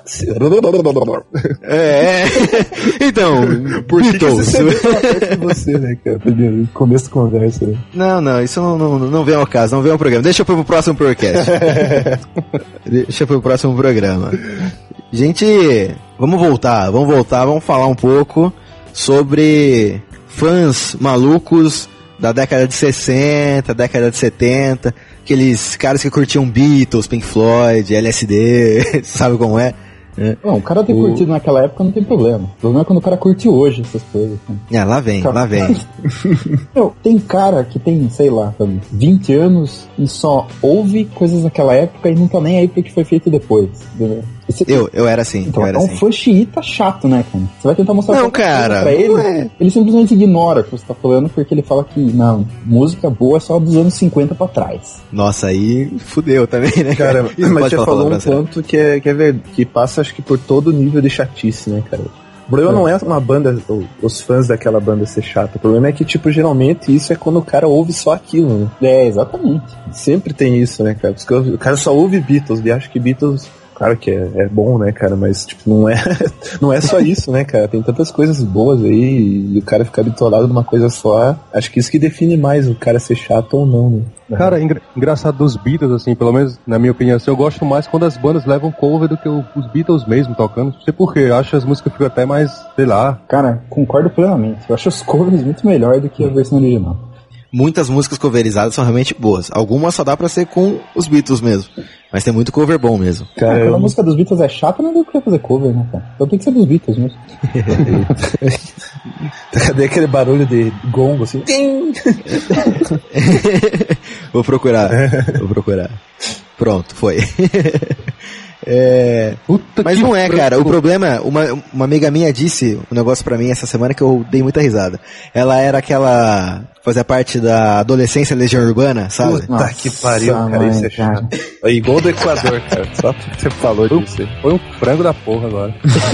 Então, Por que esse Beatles. CD tava perto de você, né, cara? Primeiro, começo da conversa, né? Não, isso não vem ao caso, não vem ao programa. Deixa eu pôr pro próximo podcast. Deixa eu pôr pro próximo programa. Gente, vamos voltar, vamos falar um pouco sobre fãs malucos da década de 60, década de 70, aqueles caras que curtiam Beatles, Pink Floyd, LSD, sabe como é? Bom, o cara ter curtido naquela época não tem problema. O problema é quando o cara curte hoje essas coisas. Assim. Lá vem. Meu, tem cara que tem, sei lá, 20 anos e só ouve coisas daquela época e não tá nem aí pro que foi feito depois, entendeu? Eu era assim. Então, eu era é um assim. fã xiita chato, né, cara? Você vai tentar mostrar Não, qualquer cara, coisa pra ele, ele simplesmente ignora o que você tá falando porque ele fala que, não, música boa é só dos anos 50 pra trás. Nossa, aí fudeu também, né, Cara, mas Pode você falar falou um palavrão, sério. ponto que é verdade, que passa, acho que por todo o nível de chatice, né, cara? O problema não é uma banda, os fãs daquela banda ser chata. O problema é que, tipo, geralmente isso é quando o cara ouve só aquilo, né? É, exatamente. Sempre tem isso, né, cara? Porque o cara só ouve Beatles e acha que Beatles, claro que é bom, né, cara? Mas, tipo, não é só isso, né, cara? Tem tantas coisas boas aí e o cara ficar bitolado numa coisa só. Acho que isso que define mais o cara ser chato ou não, né? Cara, engraçado dos Beatles, assim, pelo menos na minha opinião, assim, eu gosto mais quando as bandas levam cover do que os Beatles mesmo tocando. Não sei porquê, eu acho as músicas ficam até mais, sei lá. Cara, concordo plenamente. Eu acho os covers muito melhor do que a versão original. Muitas músicas coverizadas são realmente boas. Algumas só dá pra ser com os Beatles mesmo. Mas tem muito cover bom mesmo. Cara, quando a música dos Beatles é chata, não deu pra fazer cover, né, cara? Então tem que ser dos Beatles mesmo. Cadê aquele barulho de gongo, assim? Tim! Vou procurar. Pronto, foi. Mas não é, cara. O problema, uma amiga minha disse um negócio pra mim essa semana que eu dei muita risada. Ela era aquela... fazia parte da adolescência Legião Urbana, sabe? Puta que pariu, cara, isso é chato. É igual do Equador, cara. Só porque você falou disso. Foi um frango da porra agora.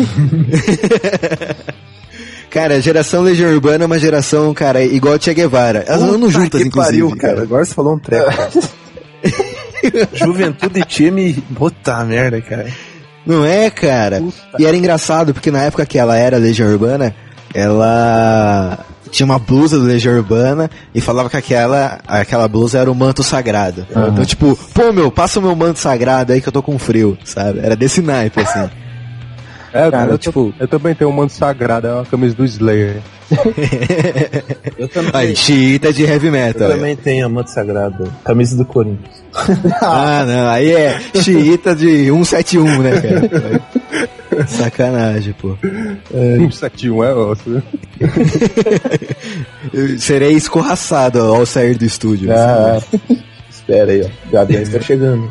Cara, a geração Legião Urbana é uma geração, cara, igual a Che Guevara. Elas andam juntas, que inclusive. Pariu, cara. Agora você falou um treco, cara. Juventude time, puta merda, cara. Não é, cara? E era engraçado, porque na época que ela era Legião Urbana, ela tinha uma blusa do Legião Urbana e falava que aquela blusa era o manto sagrado. Então, tipo, pô, passa o meu manto sagrado aí que eu tô com frio, sabe? Era desse naipe, assim. Cara, Eu também tenho um manto sagrado, é uma camisa do Slayer. Eu também. Aí, xiita de heavy metal. Eu também tenho a Manto Sagrado, camisa do Corinthians. Não, aí é xiita de 171, né, cara? Sacanagem, pô. 171 é osso. Eu serei escorraçado ao sair do estúdio. Espera aí, ó. O Gabriel está chegando.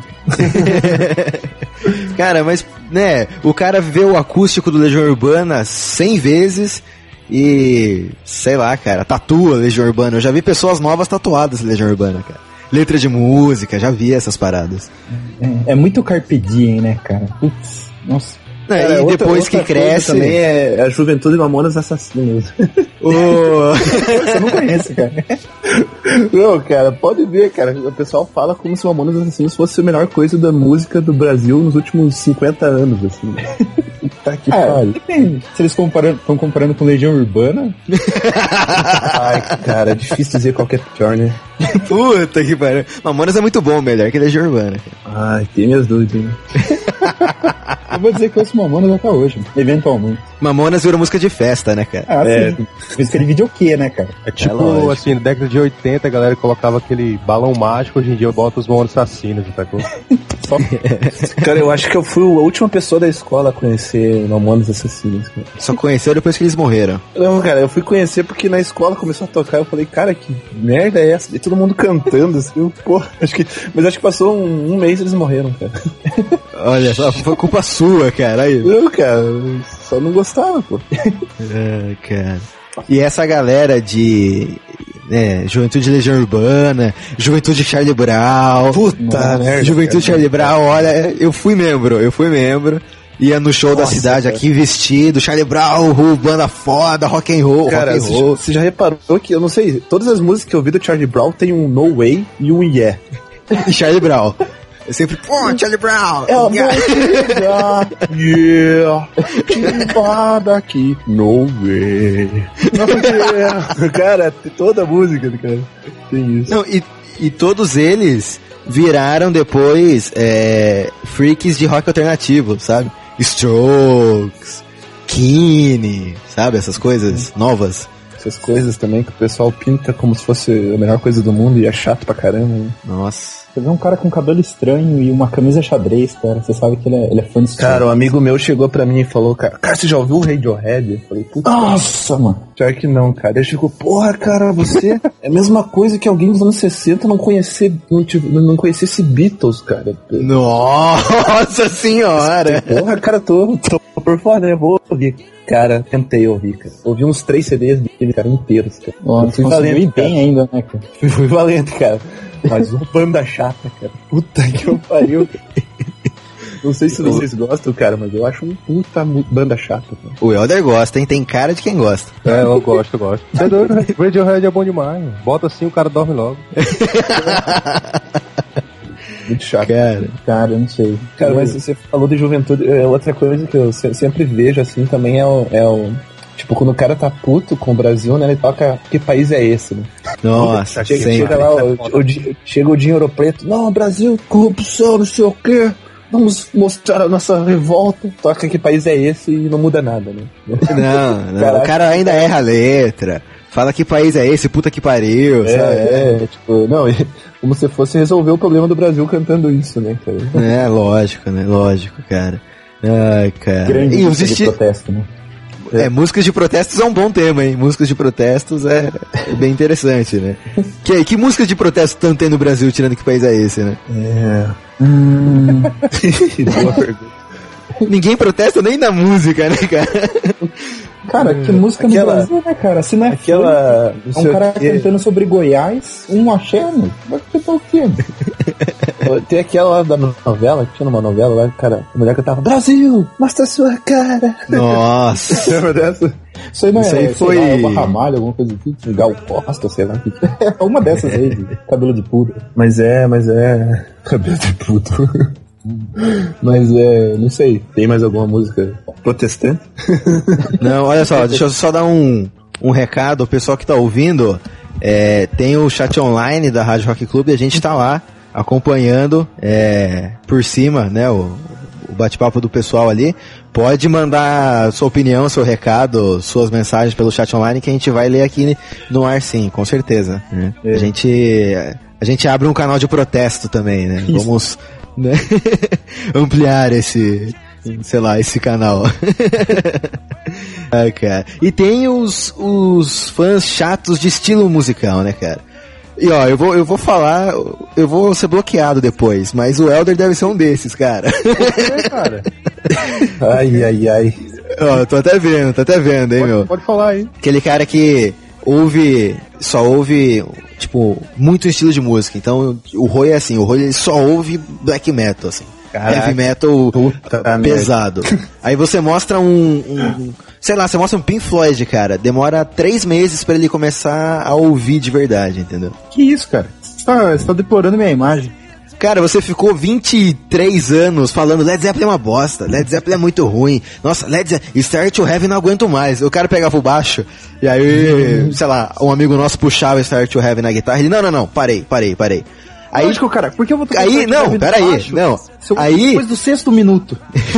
Cara, mas, né, o cara vê o acústico do Legião Urbana 100 vezes e, sei lá, cara, tatua Legião Urbana. Eu já vi pessoas novas tatuadas Legião Urbana, cara. Letra de música, já vi essas paradas. É muito Carpe Diem, né, cara? Putz, nossa. Cara, e depois que cresce... também é a Juventude Mamonas Assassinas. Você não conhece, cara. Não, cara, pode ver, cara. O pessoal fala como se Mamonas Assassinos fosse a melhor coisa da música do Brasil nos últimos 50 anos, assim. Tá que pariu. Depende. Se eles estão comparando com Legião Urbana... Ai, cara, é difícil dizer qual que é pior, né? Puta que pariu. Mamonas é muito bom, melhor que Legião Urbana. Ai, tem minhas dúvidas, hein? Eu vou dizer que eu ouço Mamonas até hoje, eventualmente. Mamonas virou música de festa, né, cara? Sim. Música de videokê, né, cara? É tipo, lógico. assim, na década de 80 a galera colocava aquele balão mágico, hoje em dia eu boto os Mamonas Assassinos, tá? Cara, eu acho que eu fui a última pessoa da escola a conhecer Mamonas Assassinos. Cara. Só conheceu depois que eles morreram. Não, cara, eu fui conhecer porque na escola começou a tocar, eu falei, cara, que merda é essa? E todo mundo cantando, assim, pô, acho que passou um mês e eles morreram, cara. Olha, só foi culpa sua, cara. Aí. Não, cara, só não gostava, pô. Cara. E essa galera de... Juventude Legião Urbana, Juventude Charlie Brown. Puta merda. Juventude Charlie Brown, olha, eu fui membro. Ia no show da cidade, cara. Aqui vestido, Charlie Brown, banda foda, rock and roll. Cara, você já reparou que, eu não sei, todas as músicas que eu ouvi do Charlie Brown tem um No Way e um Yeah. E Charlie Brown. Eu sempre, Charlie Brown. Yeah. Tira daqui. No Way. Cara, toda a música, cara, tem isso. Não, e todos eles viraram depois freaks de rock alternativo, sabe? Strokes, Keane, sabe? Essas coisas novas. Essas coisas também que o pessoal pinta como se fosse a melhor coisa do mundo e é chato pra caramba. Né? Nossa. Você vê um cara com cabelo estranho e uma camisa xadrez, cara. Você sabe que ele é fã de Cara, um amigo meu chegou pra mim e falou, cara, você já ouviu o Radiohead? Eu falei, puta. Nossa, mano. Pior que não, cara. Ele chegou, porra, cara, você é a mesma coisa que alguém dos anos 60 não conhecesse Beatles, cara. Nossa senhora! Porra, cara, tô por fora, né? Vou ouvir. Cara, tentei ouvir, cara. Ouvi uns 3 CDs dele, cara, inteiros, cara. Nossa, fui valente, bem ainda, né, cara? Fui valente, cara. Mas uma banda chata, cara. Puta que eu pariu. Não sei se vocês gostam, cara, mas eu acho um puta banda chata, cara. O Helder gosta, hein? Tem cara de quem gosta. Eu gosto. Você é doido, né? Radiohead é bom demais. Bota assim, o cara dorme logo. Muito chato. Cara, eu não sei. Cara, mas você falou de juventude. Outra coisa que eu sempre vejo, assim, também é o tipo, quando o cara tá puto com o Brasil, né, ele toca que país é esse, né? Nossa, chega lá, chega o Dinho Ouro Preto, não, Brasil, corrupção, não sei o quê, vamos mostrar a nossa revolta. Toca que país é esse e não muda nada, né? Não, o cara ainda erra a letra. Fala que país é esse, puta que pariu, sabe? Tipo, não, como se fosse resolver o problema do Brasil cantando isso, né, cara? Lógico, né? Lógico, cara. Ai, cara. Grande música de protesto, né? Músicas de protestos é um bom tema, hein? Músicas de protestos é bem interessante, né? Que músicas de protesto estão tendo no Brasil, tirando que país é esse, né? Boa pergunta. Ninguém protesta nem na música, né, cara? Cara, que música no Brasil, né, cara? Se não é aquela... É um cara cantando sobre Goiás, um axé, mano. Vai cantar o quê? Tem aquela lá da novela, que tinha numa novela lá, cara, a mulher cantava Brasil, mostra a sua cara. Nossa. Lembra dessa? Isso aí não Isso aí foi... é uma ramalha, alguma coisa assim, Gal Costa, sei lá. É uma dessas aí, de cabelo de puta. Mas é... Cabelo de puta. Mas não sei, tem mais alguma música protestante? Não, olha só, deixa eu só dar um recado ao pessoal que tá ouvindo. Tem o chat online da Rádio Rock Club e a gente tá lá acompanhando por cima, né, o bate-papo do pessoal ali. Pode mandar sua opinião, seu recado, suas mensagens pelo chat online que a gente vai ler aqui no ar, sim, com certeza, né? A gente abre um canal de protesto também, né? Isso. Vamos, né, ampliar esse canal. Cara. E tem os fãs chatos de estilo musical, né, cara? E ó, eu vou falar, eu vou ser bloqueado depois, mas o Helder deve ser um desses, cara. Cara. Ai. Ó, tô até vendo, hein, meu. Pode falar aí. Aquele cara que só ouve, tipo, muito estilo de música. Então, o Roy é assim, ele só ouve black metal, assim. Caraca. Heavy metal pesado. Aí você mostra você mostra um Pink Floyd, cara. Demora 3 meses pra ele começar a ouvir de verdade, entendeu? Que isso, cara? Você tá deplorando minha imagem. Cara, você ficou 23 anos falando Led Zeppelin é uma bosta, Led Zeppelin é muito ruim. Nossa, Led Zeppelin, Start to Heaven não aguento mais. O cara pegava o baixo, e aí, sei lá, um amigo nosso puxava Start to Heaven na guitarra, ele, não, parei. Aí, lógico, cara, por que eu vou tocar aí, não, peraí, não. Aí, depois do 6º minuto.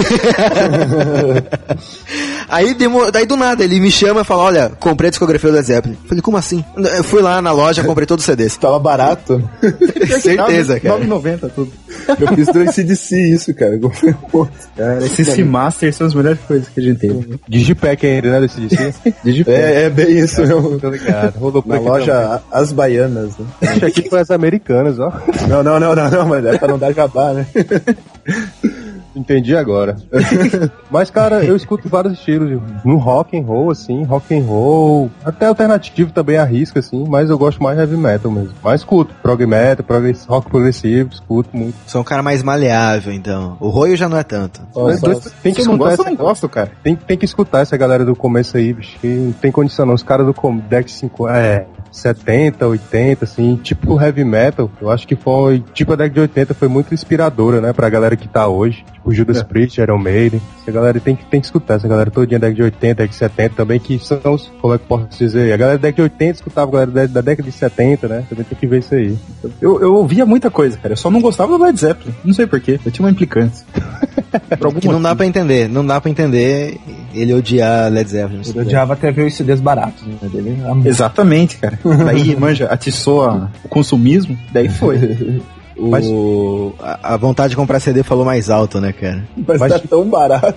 Aí daí do nada ele me chama e fala, olha, comprei a discografia do Led Zeppelin. Eu falei, como assim? Eu fui lá na loja, comprei todos os CDs. Tava barato. Certeza, cara. R$9,90 tudo. Eu fiz do ACDC isso, cara. Cara, esse Master são as melhores coisas que a gente teve. Digipack ainda, né, desse ACDC? Digipack. É bem isso mesmo. Tô ligado. Rodou na loja As Baianas. Né? Deixa aqui com as americanas, ó. Não, mas é pra não dar jabá, né? Entendi agora. Mas, cara, eu escuto vários estilos. No rock and roll, assim, rock and roll, até alternativo também arrisca, assim, mas eu gosto mais de heavy metal mesmo. Mas escuto prog metal, rock progressivo, escuto muito. Sou um cara mais maleável, então. O Roio já não é tanto. Tem que escutar essa... não gosto, cara. Tem que escutar essa galera do começo aí, bicho, que não tem condição não. Os caras do Deck 50, 70, 80, assim, tipo heavy metal, eu acho que foi, tipo a década de 80 foi muito inspiradora, né, pra galera que tá hoje, tipo Judas Priest, Iron Maiden, essa galera tem que escutar, essa galera todinha da década de 80, década de 70 também, que são os, como é que posso dizer, a galera da década de 80 escutava a galera da década de 70, né, também tem que ver isso aí. Eu ouvia muita coisa, cara, eu só não gostava do Led Zeppelin, não sei porquê, eu tinha uma implicância. Que não dá pra entender ele odiar Led Zeppelin. Ele odiava até ver os CDs baratos, né, dele. Exatamente, cara. Daí, manja, atiçou o consumismo, daí foi. Mas a vontade de comprar CD falou mais alto, né, cara? Mas tá tão barato.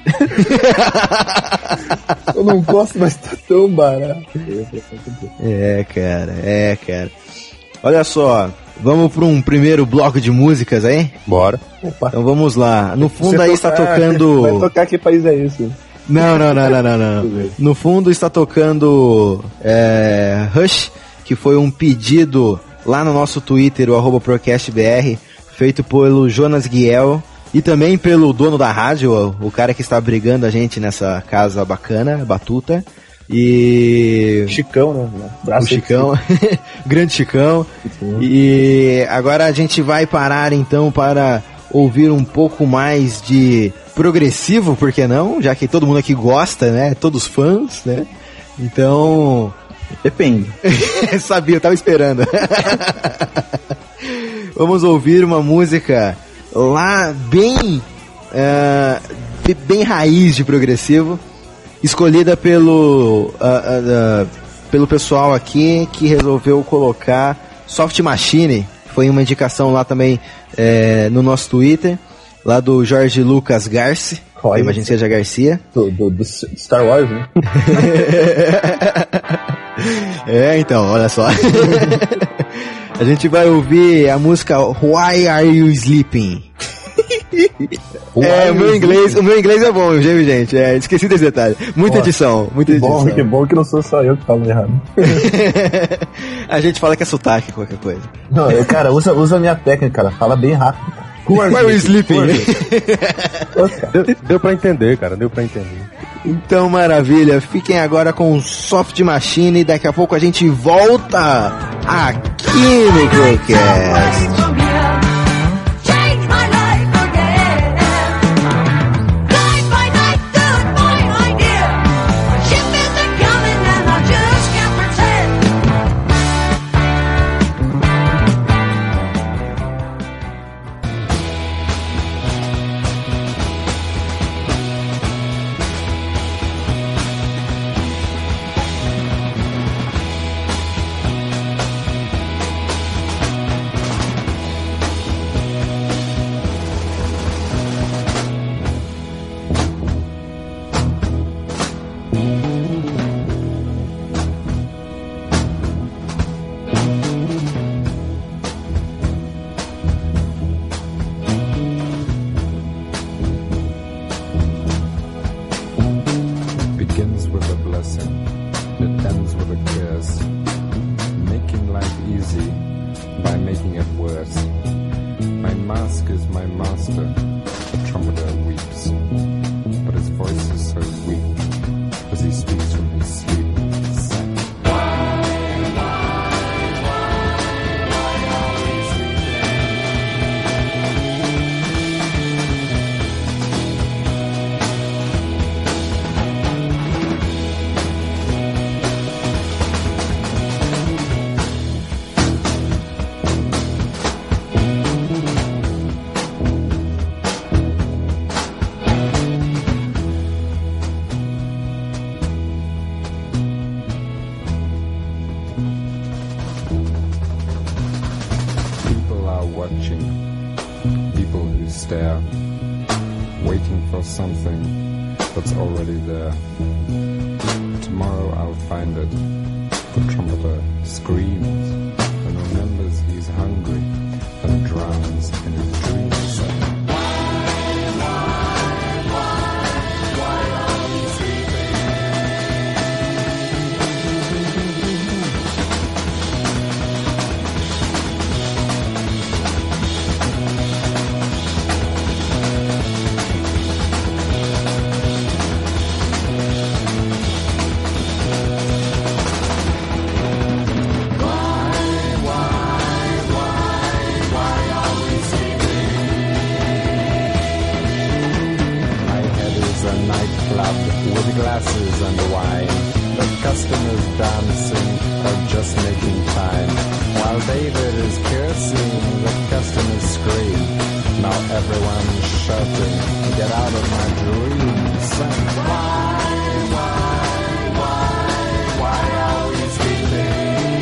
Eu não gosto, mas tá tão barato. É, cara. Olha só, vamos para um primeiro bloco de músicas aí? Bora. Opa. Então vamos lá. No fundo aí está tocando... Vai tocar que país é esse? Não. No fundo está tocando Rush, que foi um pedido lá no nosso Twitter, o @procastbr, feito pelo Jonas Guiel e também pelo dono da rádio, o cara que está abrigando a gente nessa casa bacana, Batuta. E... Chicão, né? O Chicão, grande Chicão. Sim. E agora a gente vai parar então para ouvir um pouco mais de progressivo, por que não? Já que todo mundo aqui gosta, né? Todos fãs, né? Então... Depende. Sabia, eu tava esperando. Vamos ouvir uma música lá bem raiz de progressivo, escolhida pelo pessoal aqui que resolveu colocar Soft Machine. Foi uma indicação lá também no nosso Twitter, lá do Jorge Lucas Garci. Imagino que seja Garcia. Do Star Wars, né? Então, olha só. A gente vai ouvir a música Why Are You Sleeping? O meu inglês é bom, gente. Esqueci desse detalhe. Muita edição. Que bom que não sou só eu que falo errado. A gente fala que é sotaque, qualquer coisa. Não, cara, usa a minha técnica, cara. Fala bem rápido. Why Are You Sleeping? Deu pra entender, cara. Deu pra entender. Então, maravilha. Fiquem agora com Soft Machine. Daqui a pouco a gente volta aqui no Procast. Hungry and drowns in his dreams. customers dancing or just making time. While David is cursing, the customers scream. Now everyone's shouting, get out of my dreams. And why are we sleeping?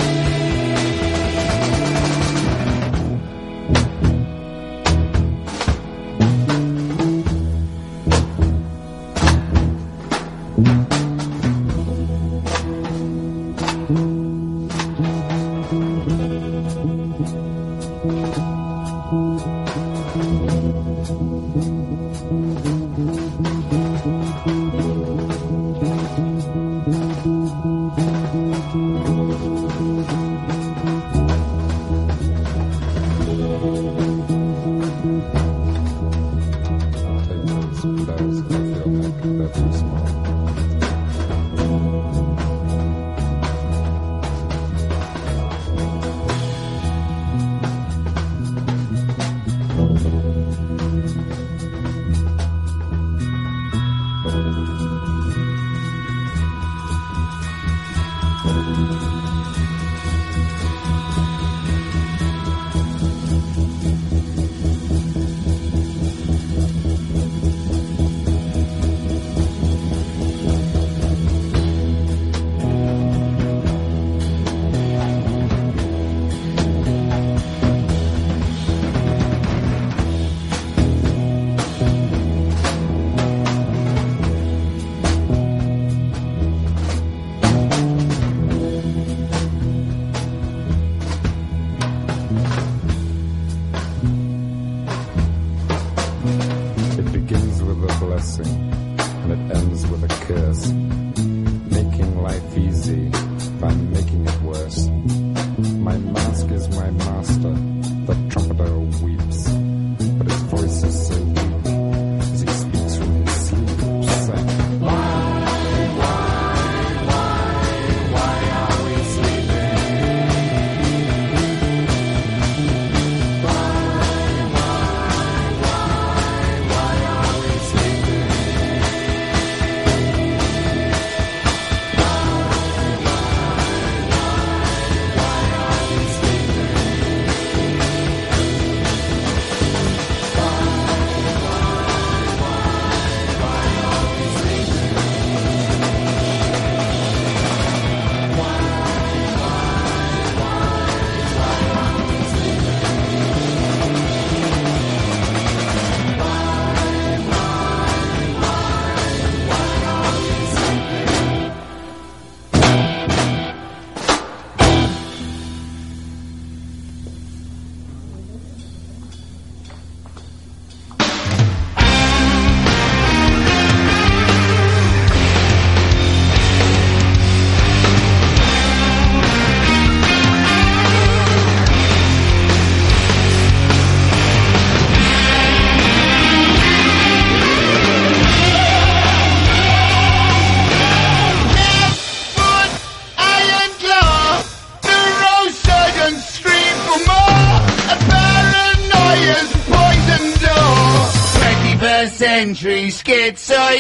Century schizoid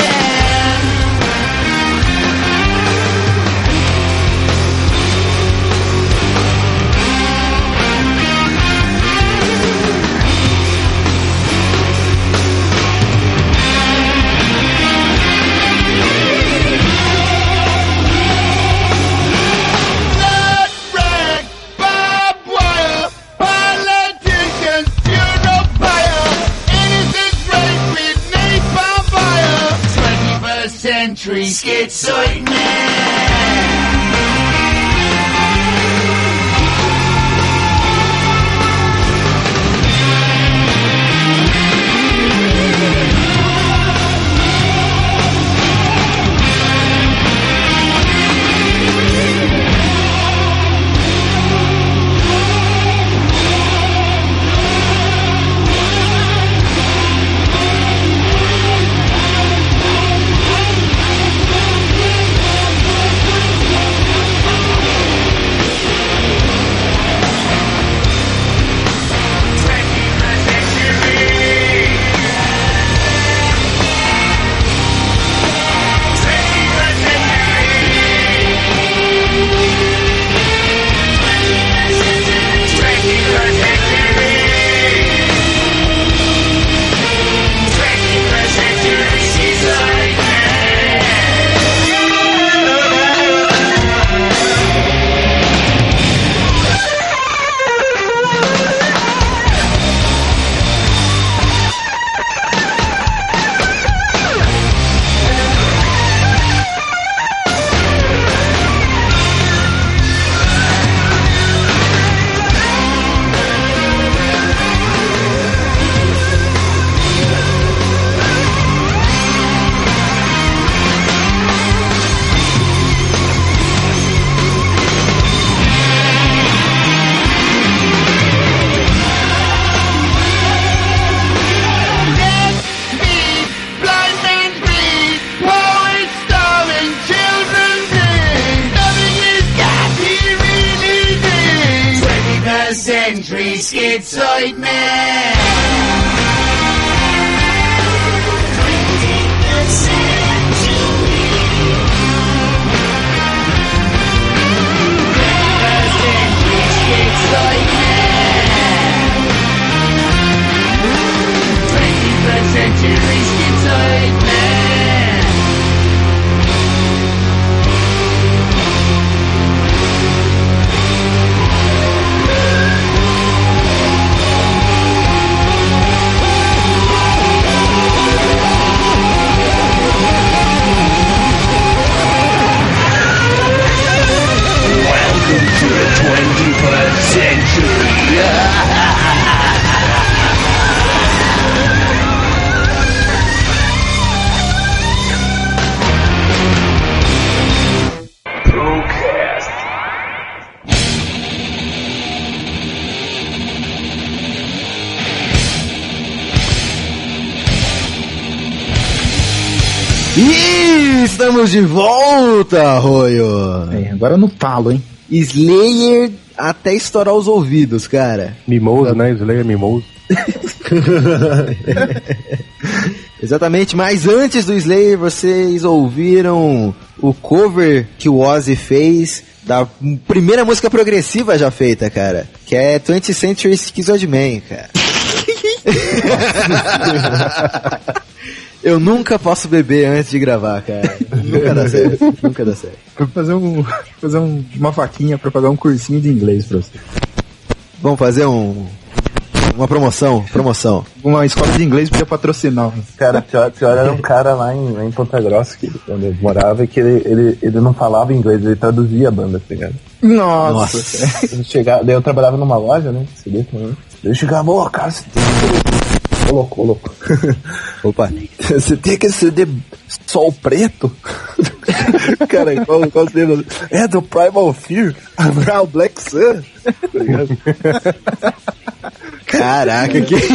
man. Century schizoid man. Schizoid Man. 21st century. 21st century Schizoid Man. 21st century Schizoid Man. To the 21st century. Procast. E estamos de volta, Arroio. É, agora no talo, hein? Slayer até estourar os ouvidos, cara. Mimoso, né? Slayer Mimoso. Exatamente, mas antes do Slayer, vocês ouviram o cover que o Ozzy fez da primeira música progressiva já feita, cara, que é 20th Century Schizoid Man, cara. Eu nunca posso beber antes de gravar, cara. Nunca dá certo, nunca dá certo. Vou fazer uma vaquinha pra pagar um cursinho de inglês pra você. Vamos fazer uma promoção. Uma escola de inglês podia patrocinar. Cara, pior era um cara lá em Ponta Grossa, onde eu morava, e que ele não falava inglês, ele traduzia a banda, tá ligado? Nossa. Daí eu trabalhava numa loja, né? CD também. Eu chegava, ô, cara, você tem que... Ô, louco. Opa. Você tem aquele CD Sol Preto? Cara, qual o tema? É do Primal Fear, Brown Black Sun. Tá ligado? Caraca,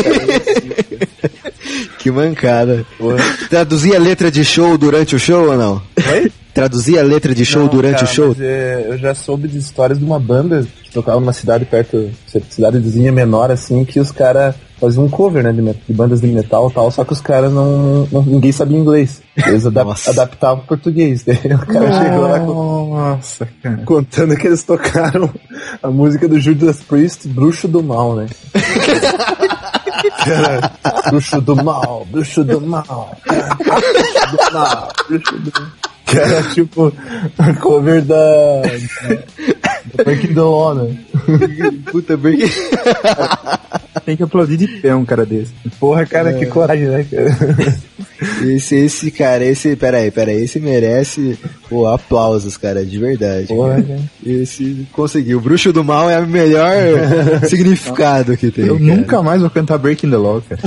que mancada. Traduzia a letra de show durante o show ou não? Oi? Traduzia a letra de show Não, durante cara, o show? Mas, eu já soube de histórias de uma banda que tocava numa cidade perto, cidadezinha menor, assim, que os caras faziam um cover, né, de bandas de metal e tal, só que os caras ninguém sabia inglês. Eles adaptavam o português. Daí o cara chegou lá Nossa, cara. contando que eles tocaram a música do Judas Priest, Bruxo do Mal, né? Cara, bruxo do mal. Bruxo do mal. Que era tipo a cover da Breaking the Law, né? Puta, Breaking... Tem que aplaudir de pé um cara desse. Porra, cara, que coragem, né, cara? Esse cara, peraí, esse merece aplausos, cara, de verdade. Porra, cara. Esse conseguiu. Bruxo do Mal é o melhor significado que tem. Eu cara. nunca mais vou cantar Breaking the Law, cara.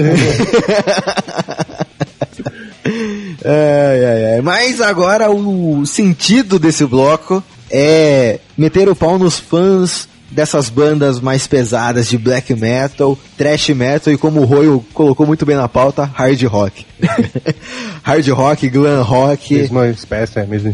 Ai. Mas agora o sentido desse bloco é meter o pau nos fãs dessas bandas mais pesadas de black metal, thrash metal e, como o Royo colocou muito bem na pauta, hard rock. Hard rock, glam rock. Mesma espécie.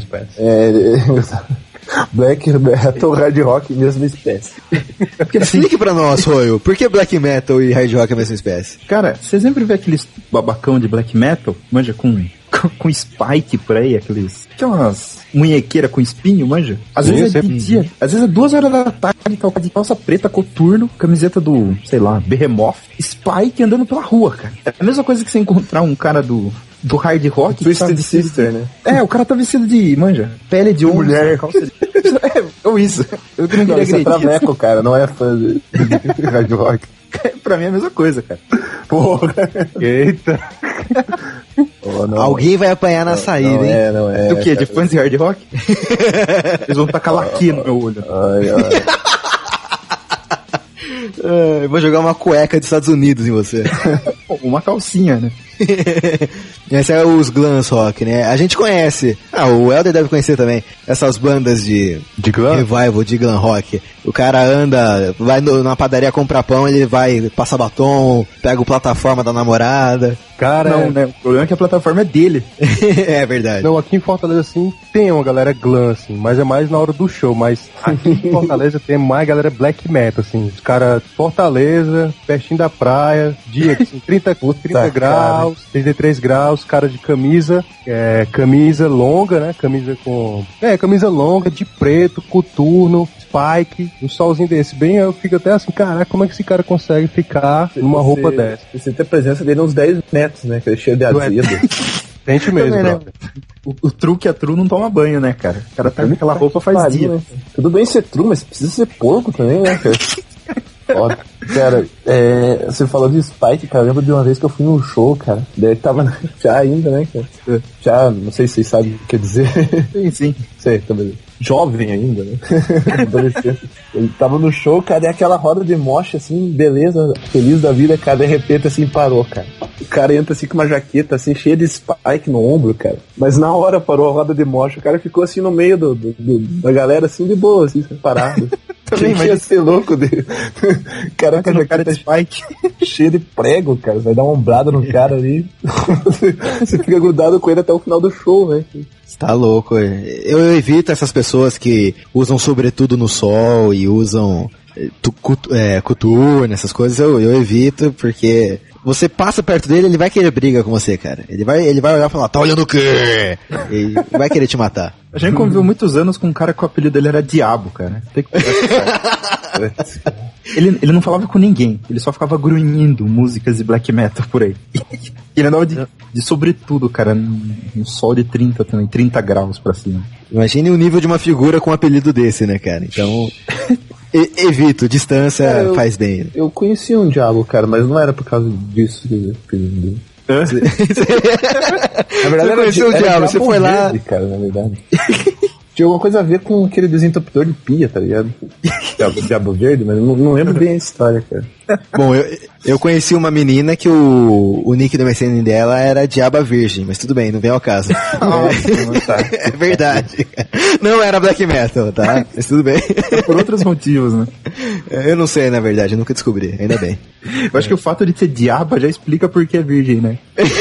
Black metal, hard rock, mesma espécie. Explique pra nós, Royo, por que black metal e hard rock é a mesma espécie? Cara, você sempre vê aqueles babacão de black metal, manja, com spike por aí, aquelas munhequeiras com espinho, manja? Às vezes é de dia, às vezes é 2 horas da tarde, tá de calça preta, coturno, camiseta do, sei lá, Behemoth, spike andando pela rua, cara. É a mesma coisa que você encontrar um cara do hard rock. Twisted Sister, né? É, o cara tá vestido de, manja, pele de homem. Mulher. Ou isso. Eu que não queria Isso é agredir. traveco, cara, não é fã de hard rock. Pra mim é a mesma coisa, cara. Porra. Eita. Oh, não, Alguém vai apanhar na saída, não hein? Não é. Do quê? Cara. De fãs de hard rock? Eles vão tacar laque no meu olho. Ai. Eu vou jogar uma cueca dos Estados Unidos em você. Uma calcinha, né? Esse é os glans rock, né? A gente conhece. O Helder deve conhecer também. Essas bandas de glam? revival, de glam rock. O cara anda, vai na padaria comprar pão, ele vai passar batom, pega o plataforma da namorada. Cara, Não, né? O problema é que a plataforma é dele. É verdade. não, aqui em Fortaleza, assim, tem uma galera glam, assim, mas é mais na hora do show. Mas aqui em Fortaleza tem mais galera black metal, assim. Os caras Fortaleza, pertinho da praia, dia, assim, 30 graus, 33 graus, cara de camisa longa, né? Camisa longa, de preto, coturno, spike, um solzinho desse. Bem, eu fico até assim, caraca, como é que esse cara consegue ficar numa roupa dessa? Você tem a presença dele uns 10 metros, né? Que ele é cheio de azedo. Sente mesmo, Também, né? brother. O true que é true não toma banho, né, cara? O cara tá com aquela roupa faz dia. Né? Tudo bem ser true, mas precisa ser porco também, né, cara? Foda. Cara, você falou de Spike, cara, eu lembro de uma vez que eu fui num show, cara, daí tava já ainda, né, cara? Já, não sei se vocês sabem o que quer dizer. Sim. Sei, também. Jovem ainda, né? Adolescente. Ele tava no show, cara, e aquela roda de mocha, assim, beleza, feliz da vida, cara, de repente, assim, parou, cara. O cara entra, assim, com uma jaqueta, assim, cheia de Spike no ombro, cara. Mas na hora parou a roda de mocha, o cara ficou, assim, no meio da galera, assim, de boa, assim, parado. Também, mas ia ser louco dele. Cara, com a cara jaqueta de Spike. cheia de prego, cara. Vai dar uma ombrada no cara ali. Você fica grudado com ele até o final do show, né? Você tá louco. Eu evito essas pessoas que usam sobretudo no sol e usam coturno, essas coisas. Eu evito porque você passa perto dele, ele vai querer briga com você, cara. Ele vai olhar e falar, tá olhando o quê? E vai querer te matar. A gente conviveu muitos anos com um cara que o apelido dele era Diabo, cara. Tem que ele não falava com ninguém, ele só ficava grunhindo músicas de black metal por aí. Ele andava de sobretudo, cara, no sol de 30 também, 30 graus pra cima. Imagine o nível de uma figura com um apelido desse, né, cara? Então, evito, distância faz bem. Eu conheci um diabo, cara, mas não era por causa disso que ele Hã? Na verdade, Você conheceu o diabo, você foi lá... verde, cara, na verdade. Tinha alguma coisa a ver com aquele desentupidor de pia, tá ligado? Diabo verde, mas não lembro bem a história, cara. Bom, eu conheci uma menina que o nick do MSN dela era Diaba Virgem, mas tudo bem, não vem ao caso. É verdade. Não era black metal, tá? Mas tudo bem. Por outros motivos, né? Eu não sei, na verdade, eu nunca descobri, ainda bem. Eu acho que o fato de ser diaba já explica por que é virgem, né?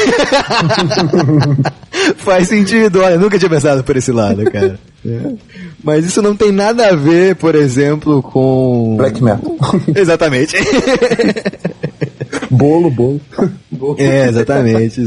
Faz sentido, olha, eu nunca tinha pensado por esse lado, cara. Mas isso não tem nada a ver, por exemplo, com... Black metal. Exatamente. Bolo. Exatamente.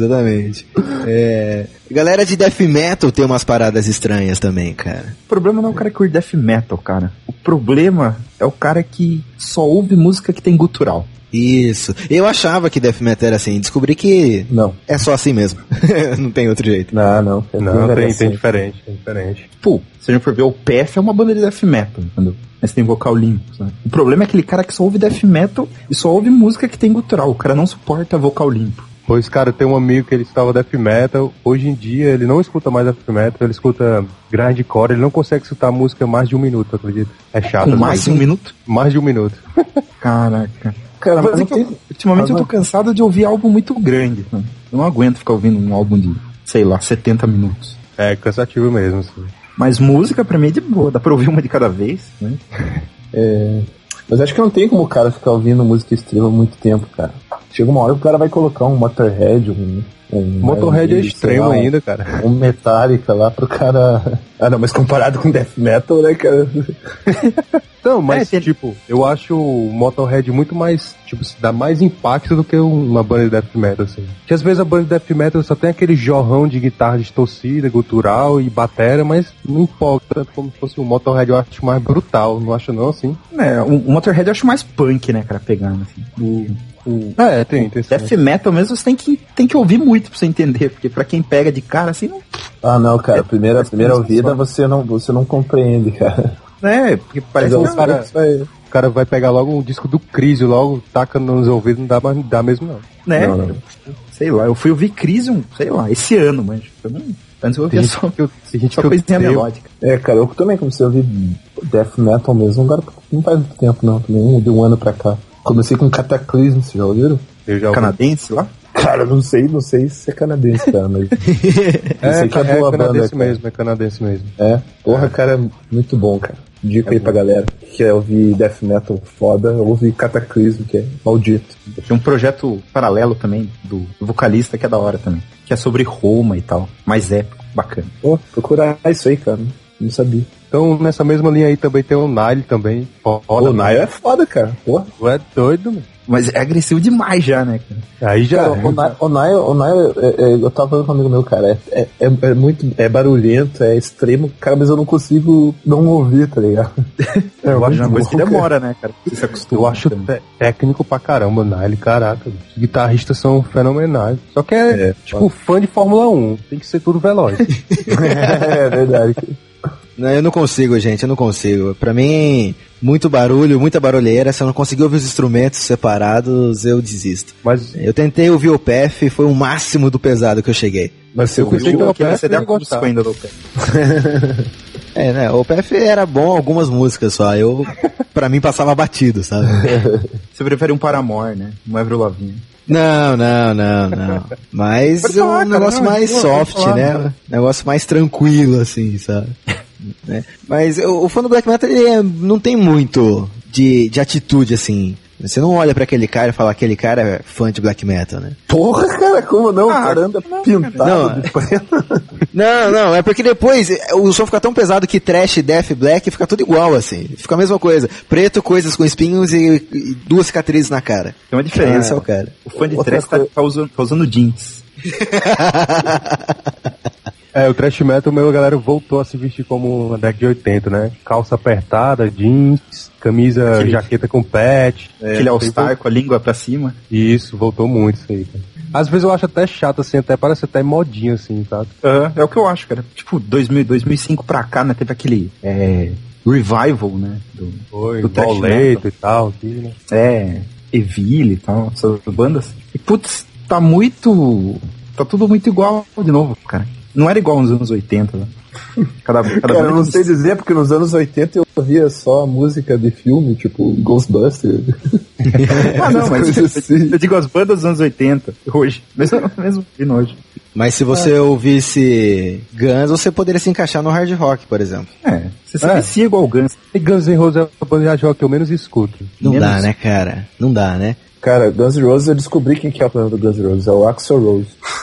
Galera de death metal tem umas paradas estranhas também, cara. O problema não é o cara que curte death metal, cara. O problema é o cara que só ouve música que tem gutural. Isso. Eu achava que death metal era assim, descobri que Não. é só assim mesmo. Não tem outro jeito. Não. Tem diferente, tem diferente. Pô, se a gente for ver, o PF é uma banda de death metal, entendeu? Mas tem vocal limpo, sabe? O problema é aquele cara que só ouve death metal e só ouve música que tem gutural. O cara não suporta vocal limpo. Pois, cara, tem um amigo que ele escutava death metal. Hoje em dia ele não escuta mais death metal, ele escuta grindcore. Ele não consegue escutar música mais de 1 minuto, acredito. É chato. Com mais de 1 minuto? Mais de 1 minuto. Caraca. Cara, Mas é que ultimamente eu tô cansado de ouvir álbum muito grande. Né? Eu não aguento ficar ouvindo um álbum de, sei lá, 70 minutos. É cansativo mesmo, assim. Mas música pra mim é de boa, dá pra ouvir uma de cada vez, né? Mas acho que não tem como o cara ficar ouvindo música estrela muito tempo, cara. Chega uma hora que o cara vai colocar um Motorhead, Motorhead é extremo ainda, cara. Um Metallica lá pro cara... Ah, não, mas comparado com death metal, né, cara? Não, mas, tipo, eu acho o Motorhead muito mais, tipo, dá mais impacto do que uma banda de death metal, assim. Porque às vezes a banda de death metal só tem aquele jorrão de guitarra distorcida, gutural e batera, mas não importa, tanto como se fosse o Motorhead, eu acho mais brutal, não acho não, assim? O Motorhead eu acho mais punk, né, cara, pegando, assim. Tem Death metal mesmo você tem que ouvir muito pra você entender, porque pra quem pega de cara, assim, não... Ah, não, cara, primeira ouvida você não compreende, cara. Porque parece que o cara vai pegar logo um disco do Crisium, logo taca nos ouvidos, não dá mesmo não. Né? Não. Sei lá, eu fui ouvir Crisium, sei lá, esse ano, mas antes eu ouvia só coisinha melódica. Cara, eu também comecei a ouvir death metal mesmo, agora não faz muito tempo não, também de um ano pra cá. Comecei com Cataclysm, vocês já ouviram? Eu já ouvi. Canadense lá? Cara, não sei se é canadense, cara, mas... É, sei que é boa canadense banda, mesmo, é canadense mesmo. É, porra, cara, muito bom, cara. Dica aí pra galera que quer ouvir death metal foda, ouve Cataclismo, que é maldito. Tem um projeto paralelo também do vocalista que é da hora também. Que é sobre Roma e tal. Mais épico, bacana. Pô, procurar isso aí, cara. Não sabia. Então, nessa mesma linha aí também tem o Nile também. Foda, O Nile é foda, cara. Porra. Tu é doido, mano. Mas é agressivo demais já, né, cara? Aí já. Cara, o Nile, eu tava falando com um amigo meu, cara, é muito, é barulhento, é extremo, cara, mas eu não consigo não ouvir, tá ligado? Eu acho uma muito coisa que bom, demora, né, cara? Você se acostuma. Eu acho técnico pra caramba, Nile, caraca. Os guitarristas são fenomenais. Só que é tipo fã de Fórmula 1, tem que ser tudo veloz. É verdade. Não, eu não consigo, gente, eu não consigo. Pra mim, muito barulho, muita barulheira. Se eu não conseguir ouvir os instrumentos separados, eu desisto. Mas Eu tentei ouvir o PF, foi o máximo do pesado que eu cheguei. Mas você pensei que ouviu eu Que você der gostar. ainda do pé. É, né, o PF era bom algumas músicas só, pra mim passava batido, sabe? Você prefere um Paramore, né? Um Avril Lavigne. Não. Mas Pode é falar, um cara, negócio não, mais pode soft, falar, né? cara. Negócio mais tranquilo, assim, sabe? Né? Mas o fã do Black Metal, ele não tem muito de atitude, assim. Você não olha pra aquele cara e fala, aquele cara é fã de Black Metal, né? Porra, cara, como não? O cara anda pintado Não. de preto. Não, é porque depois o som fica tão pesado que trash, death, black fica tudo igual, assim. Fica a mesma coisa. Preto, coisas com espinhos e duas cicatrizes na cara. Tem uma diferença. Esse é o cara. O fã de Outra trash tá usando jeans. o thrash metal, meu, a galera voltou a se vestir como na década de 80, né? Calça apertada, jeans, camisa, jaqueta com patch. Aquele all-star com a língua pra cima. Isso, voltou muito isso aí, cara. Às vezes eu acho até chato, assim, até parece até modinha, assim, sabe? É o que eu acho, cara. Tipo, 2005 pra cá, né? Teve aquele revival, né? Foi, do thrash boleto e tal, aqui, né? Evil e tal, essas bandas. E, putz, tá tudo muito igual de novo, cara. Não era igual nos anos 80, né? Cada Cara, eu não sei dizer, porque nos anos 80 eu ouvia só música de filme, tipo Ghostbusters. Não, mas Coisas assim. eu digo as bandas dos anos 80, hoje. Mesmo de hoje. Mas se você ouvisse Guns, você poderia se encaixar no hard rock, por exemplo. Você se vicia igual o Guns. E Guns N' Roses é a banda de rock que eu menos escuto. Não Menos. dá, né, cara? Não dá, né? Cara, Guns N' Roses, eu descobri quem que é o plano do Guns N' Roses, é o Axl Rose.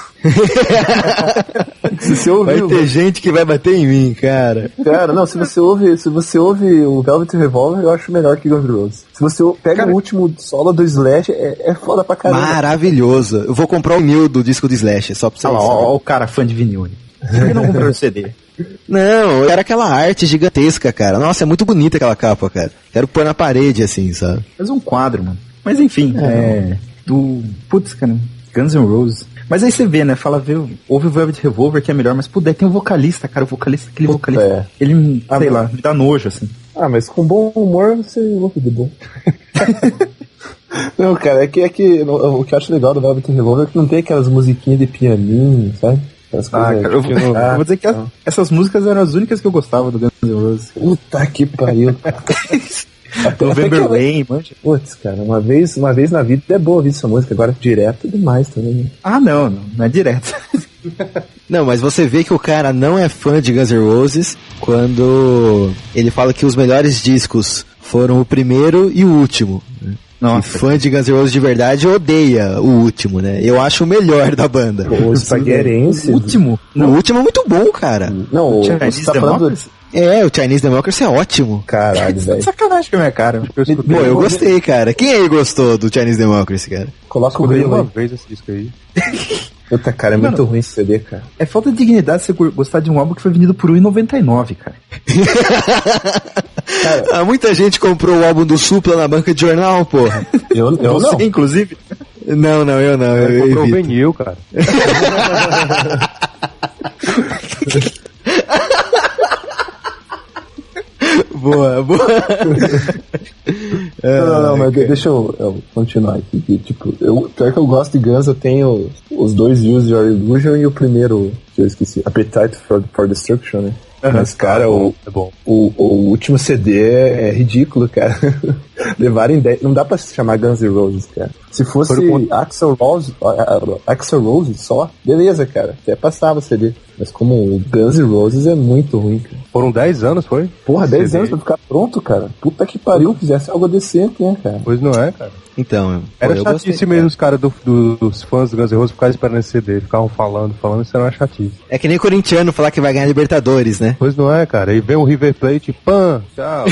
Se você Vai ouvir ter gente que vai bater em mim, cara. Cara, não, se você ouve o Velvet Revolver, eu acho melhor que Guns N' Roses. Se você pega o último solo do Slash, é foda pra caramba. Maravilhoso. Eu vou comprar o mil do disco do Slash, só pra você Olha lá, saber. ó o cara fã de vinil aí. Por que não comprou o CD? Não, era aquela arte gigantesca, cara. Nossa, é muito bonita aquela capa, cara. Quero pôr na parede, assim, sabe? Faz um quadro, mano. Mas enfim, Putz, cara, Guns N' Roses. Mas aí você vê, né? Ouve o Velvet Revolver que é melhor, mas puder, tem um vocalista, cara. Aquele vocalista. Ele, sei lá, me dá nojo, assim. Ah, mas com bom humor você ouve de bom. Não, cara, o que eu acho legal do Velvet Revolver é que não tem aquelas musiquinhas de pianinho, sabe? Cara, eu vou dizer que essas músicas eram as únicas que eu gostava do Guns N' Roses. Puta que pariu. November Rain, manja. Putz, cara, uma vez na vida é boa ouvir essa música, agora direto é demais também. Né? Ah, não é direto. Não, mas você vê que o cara não é fã de Guns N' Roses quando ele fala que os melhores discos foram o primeiro e o último. Nossa. E fã de Guns N' Roses de verdade odeia o último, né? Eu acho o melhor da banda. O Espaguerense. O último? O último é muito bom, cara. Não, Chinese você tá falando... Democracy? O Chinese Democracy é ótimo. Caralho, velho. Sacanagem com a minha cara. Pô, eu gostei, cara. Quem aí gostou do Chinese Democracy, cara? Coloca o Escutei grilo uma aí. vez esse disco aí. Puta, cara, é muito ruim esse CD, cara. É falta de dignidade você gostar de um álbum que foi vendido por R$1,99, cara. Muita gente comprou o álbum do Supla na banca de jornal, porra. Eu não. Você, inclusive. Não, eu não. Eu Comprou o evito. vinil, cara. Boa. Não, mas deixa eu continuar aqui. Que, tipo, pior que eu gosto de Guns, eu tenho os dois Use Your Illusion e o primeiro, que eu esqueci, Appetite for Destruction, né? Mas, cara, é bom. o último CD é ridículo, cara. Levaram ideia. Não dá pra se chamar Guns N' Roses, cara. Se fosse Axl Rose só, beleza, cara. Até passava o CD. Mas como o Guns N' Roses é muito ruim, cara. Foram 10 anos, foi? Porra, 10 anos pra ficar pronto, cara. Puta que pariu, fizesse algo decente, né, cara? Pois não é, cara. Então, Era chatice mesmo os caras dos fãs do Guns N' Roses ficarem esperando esse CD. Ficavam falando, isso era uma chatice. é que nem corintiano falar que vai ganhar Libertadores, né? Pois não é, cara. E vem o River Plate, pã, tchau.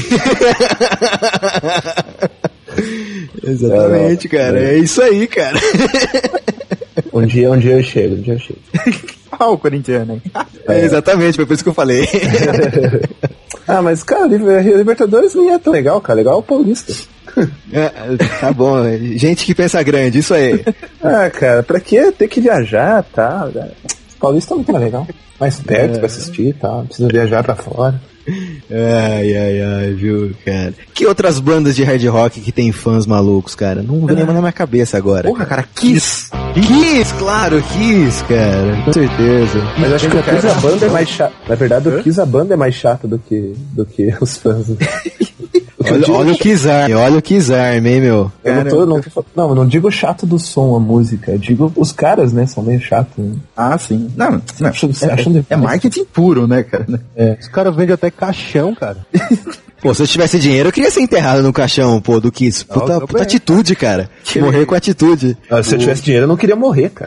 Exatamente, cara. É isso aí, cara. Um dia eu chego. Ah, o corintiano, hein? Exatamente, foi por isso que eu falei. Ah, mas, cara, Libertadores nem é tão legal, cara. Legal é o Paulista. Tá bom, gente que pensa grande, isso aí. Ah, cara, pra que ter que viajar, tá? Paulista não é legal. Mais perto pra assistir, tá? Não precisa viajar pra fora. Ai, viu, cara. Que outras bandas de hard rock que tem fãs malucos, cara? Não vem na minha cabeça agora. Porra, cara, Kiss! Claro, Kiss, cara. Com certeza. Mas eu acho que o Kiss a banda é mais chata. Na verdade, o Kiss a banda é mais chata do que os fãs. Olha o Kiss Army, hein, meu? Eu não digo chato do som, a música. Eu digo os caras, né? São meio chatos. Né? Ah, sim. Não, Acham é marketing puro, né, cara? Os caras vendem até caixão, cara. Pô, se eu tivesse dinheiro, eu queria ser enterrado no caixão, pô, do Kiss. Puta atitude, cara. Morrer com atitude. Se eu tivesse dinheiro, eu não queria morrer, cara.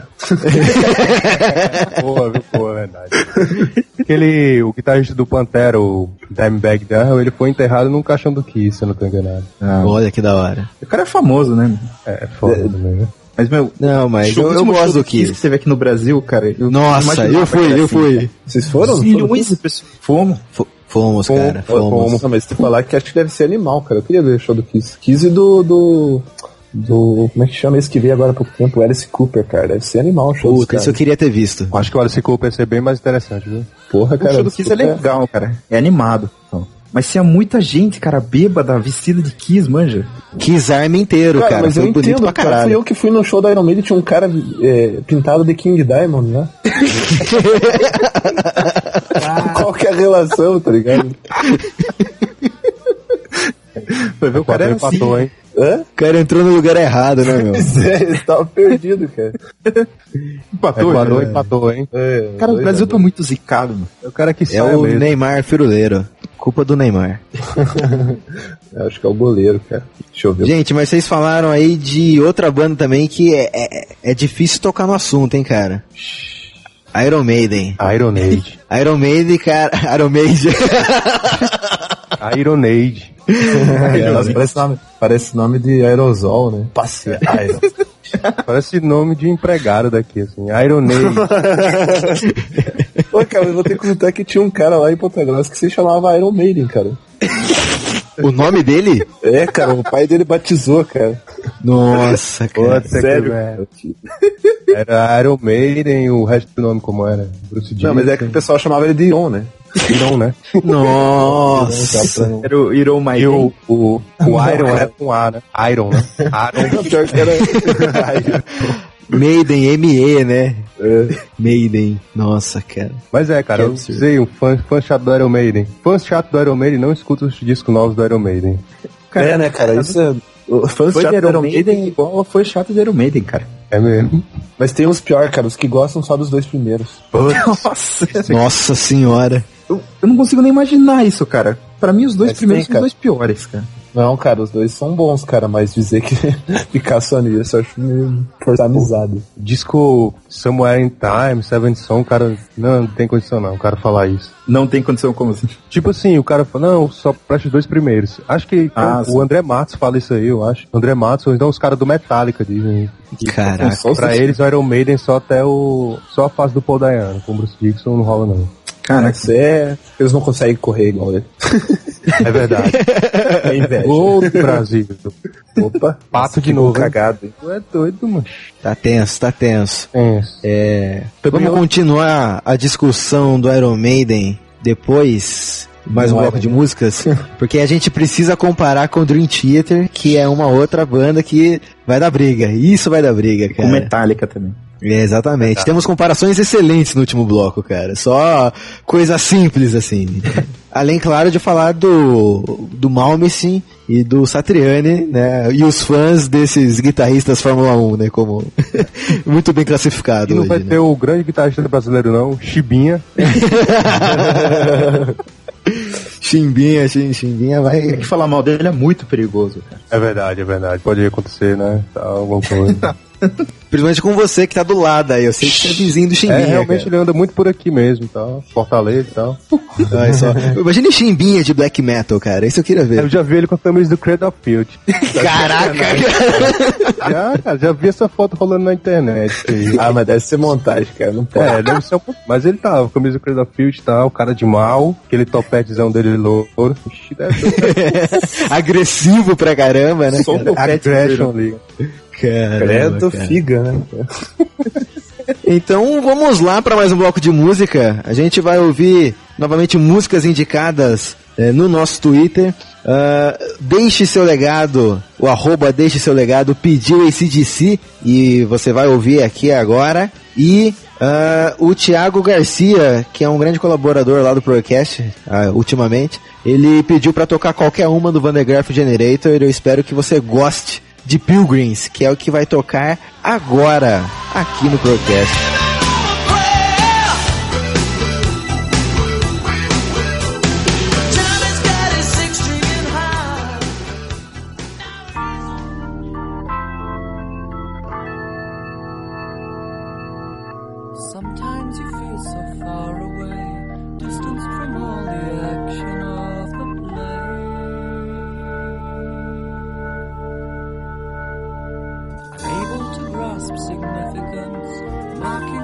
Pô, é verdade. O guitarrista do Pantera, o Dimebag Darrell, ele foi enterrado num caixão do Kiss, se eu não tô enganado. Olha que da hora. O cara é famoso, né? É foda também, né? Mas, meu... Não, mas eu gosto do Kiss. Que teve aqui no Brasil, cara... Nossa, eu fui. Vocês foram? Milhões de pessoas. Fomos. Fomos, cara. Fomos. Não, mas se falar que acho que deve ser animal, cara. Eu queria ver o show do Kiss. Kiss e do como é que chama esse que veio agora há pouco tempo? O Alice Cooper, cara. Deve ser animal o show dos caras. Isso eu queria ter visto. Acho que o Alice Cooper ia ser bem mais interessante, viu? Porra, cara. O show do Kiss é legal, cara. É animado. Mas tinha muita gente, cara, bêbada, vestida de Kiss, manja. Kiss Army inteiro, cara. Mas foi eu bonito entendo, pra caralho. Fui eu que fui no show da Iron Maiden e tinha um cara pintado de King Diamond, né? Qual que é a relação, tá ligado? Foi ver o cara empatou, assim, hein? Hã? O cara entrou no lugar errado, né, meu? Ele tava perdido, cara. Empatou, hein? Cara, o Brasil tá muito zicado, mano. É o cara que sai o mesmo. Neymar firuleiro. Culpa do Neymar. Eu acho que é o goleiro, cara. Deixa eu ver. Gente, mas vocês falaram aí de outra banda também que é difícil tocar no assunto, hein, cara? Iron Maiden. Iron Maiden, cara. Iron Maiden. Iron Age. Parece nome de aerosol, né? Passe Iron. Parece nome de empregado daqui, assim. Iron Age. Pô, cara, eu vou ter que contar que tinha um cara lá em Ponta Grossa que se chamava Iron Maiden, cara. O nome dele? É, cara, o pai dele batizou, cara. Nossa, cara. Sério? Era Iron Maiden e o resto do nome como era? Bruce Dickinson. Não, mas é que o pessoal chamava ele de Iron, né? Iron, né? Nossa. Era o Iron Maiden. E o Iron era com A, né? Iron, né? Iron. Pior que era... Maiden, M-E, né? Maiden. Nossa, cara. Mas cara, eu sei, um fã chato do Iron Maiden. Fã chato do Iron Maiden não escuta os discos novos do Iron Maiden. Cara, né, cara? Isso é... Fãs de Iron Maiden igual foi chato de Iron Maiden, cara. É mesmo. Mas tem uns pior, cara, os que gostam só dos dois primeiros. Nossa senhora. Eu não consigo nem imaginar isso, cara. Pra mim, os dois primeiros são os dois piores, cara. Não, cara, os dois são bons, cara, mas dizer que ficar só nisso eu acho meio forçar amizade. Disco Somewhere in Time, Seventh Son, cara, não tem condição não, o cara falar isso. Não tem condição como assim? Tipo assim, o cara fala, não, só presta os dois primeiros. Acho que o André Matos fala isso aí, eu acho. André Matos, ou então os caras do Metallica dizem. Caraca. Pra eles, o Iron Maiden só a fase do Paul Dayano, com o Bruce Dickinson não rola não. Caraca, eles não conseguem correr igual ele. É verdade. É inveja. Gol do Brasil. Opa, pato de novo. Cagado. Tu é doido, mano. Tá tenso. Vamos continuar a discussão do Iron Maiden depois, mais um bloco de músicas, porque a gente precisa comparar com o Dream Theater, que é uma outra banda que vai dar briga. Isso vai dar briga, cara. Com Metallica também. Exatamente. Temos comparações excelentes no último bloco, cara. Só coisa simples, assim. Além, claro, de falar do Malmsteen e do Satriani, né? E os fãs desses guitarristas Fórmula 1, né? Como muito bem classificado E não hoje, vai né? ter o grande guitarrista brasileiro, não, Chibinha. Chimbinha vai... É que falar mal dele é muito perigoso, cara. É verdade. Pode acontecer, né? Tá, alguma coisa. Principalmente com você que tá do lado aí. Eu sei que você é vizinho do Chimbinha, Realmente cara. ele anda muito por aqui mesmo, tá? Fortaleza e tal. Olha só. Imagina Chimbinha de black metal, cara. Isso eu queria ver. Eu já vi ele com a camisa do Cradle of Filth. Caraca! Já vi essa foto rolando na internet. Ah, mas deve ser montagem, cara. Não pode. Deve ser mas ele tava, com a camisa do Cradle of Filth e tal, cara de mal, aquele topetezão dele louro. Ixi, deve ser Agressivo pra caramba, né? Só o cara? topete Aggression ali. Caramba, Credo, cara. figa, né? Então vamos lá para mais um bloco de música. A gente vai ouvir novamente músicas indicadas no nosso Twitter. Deixe seu legado, o @ deixe seu legado pediu AC/DC e você vai ouvir aqui agora. E o Thiago Garcia, que é um grande colaborador lá do Procast, ultimamente, ele pediu para tocar qualquer uma do Van de Graaff Generator. Eu espero que você goste de Pilgrims, que é o que vai tocar agora aqui no Procast. Sometimes you feel so far away, distanced from all the action of the play. Unable to grasp significance, marking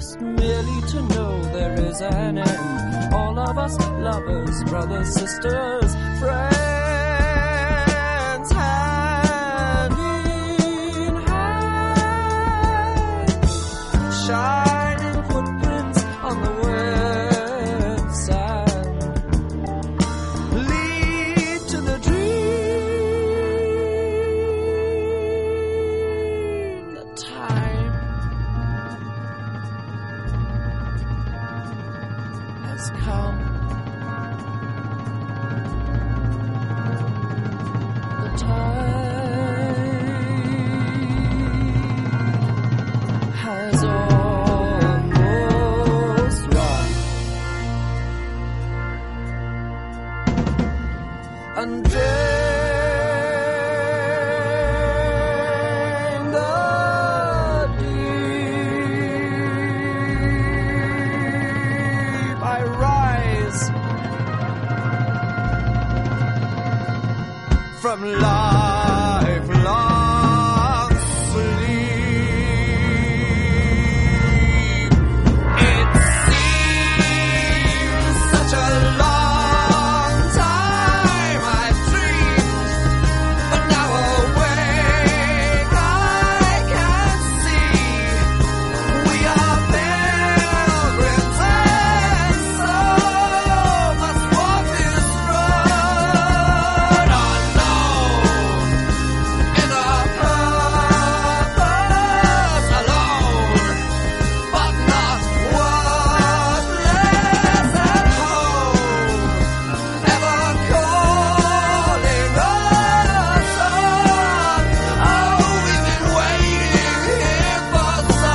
just merely to know there is an end. All of us lovers, brothers, sisters, friends, hand in hand, shining footprints on the wet sand lead to the dream. The time has come. The tide has almost run. And drain the deep. I rise from lifelong sleep. It seems such a long time I've dreamed, but now awake I can see we are pilgrims and so must walk this road unknown in a purpose alone, but not wordless at home, ever calling us on. Oh, we've been waiting here for so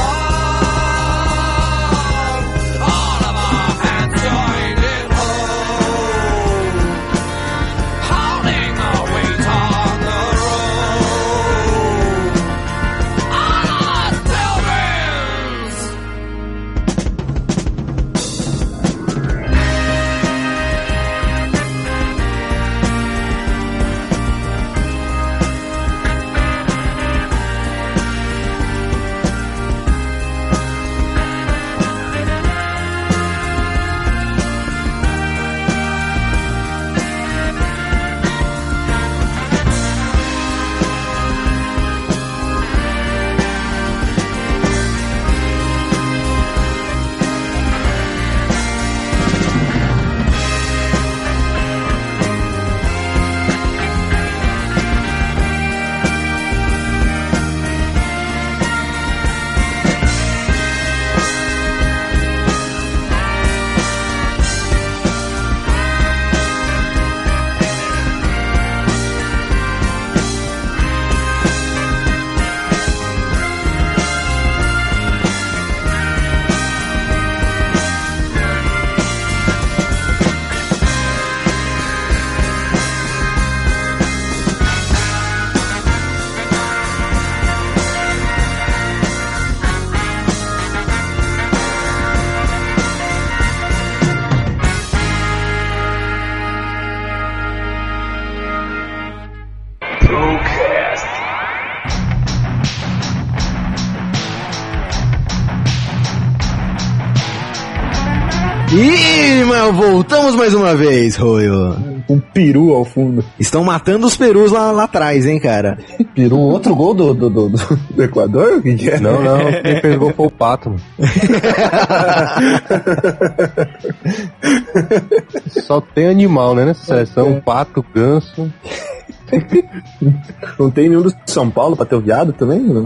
long. All of our hands joined in home, holding our weight on the road. All our pilgrims. Procast. Ih, mas voltamos mais uma vez, Royo. Um peru ao fundo. Estão matando os perus lá atrás, hein, cara? Peru, outro gol do Equador? O que que é? Não, quem fez gol foi o Pato, mano. Só tem animal, né, nessa seleção. Pato, ganso. Não tem nenhum do São Paulo pra ter o viado também? Não?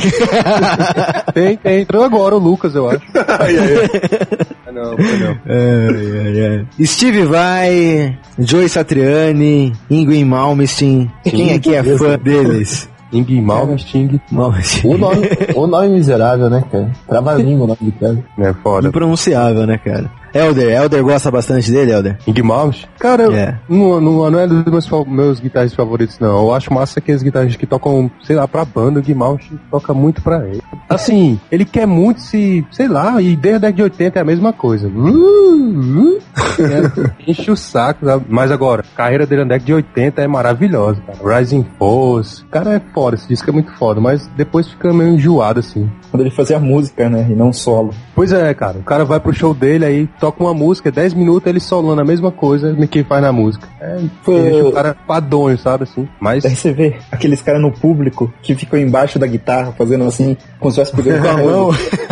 Tem. Entrou agora o Lucas, eu acho. Não, foi não. Steve Vai, Joey Satriani, Ingrid Malmsteen. Quem aqui é fã deles? Ing Malmsteen. O nome miserável, né, cara? Trava-língua o nome do cara. É foda. Impronunciável, né, cara? Elder gosta bastante dele, Elder? Ing Malmsteen? Cara, não é dos meus guitarristas favoritos, não. Eu acho massa aqueles guitarristas que tocam, sei lá, pra banda. O Ing Malmsteen toca muito pra ele. Assim, ele quer muito sei lá, e desde a década de 80 é a mesma coisa. Enche o saco, sabe? Mas agora, a carreira dele na década de 80 é maravilhosa, cara. Rising Force. O cara é foda, esse disco é muito foda, mas depois fica meio enjoado, assim. Quando ele fazia música, né? E não solo. Pois é, cara. O cara vai pro show dele, aí toca uma música, 10 minutos ele solando a mesma coisa que faz na música. Deixa o cara padonho, sabe, assim. Mas... Daí você vê aqueles caras no público que ficam embaixo da guitarra, fazendo assim, como se estivesse pegando com a mão.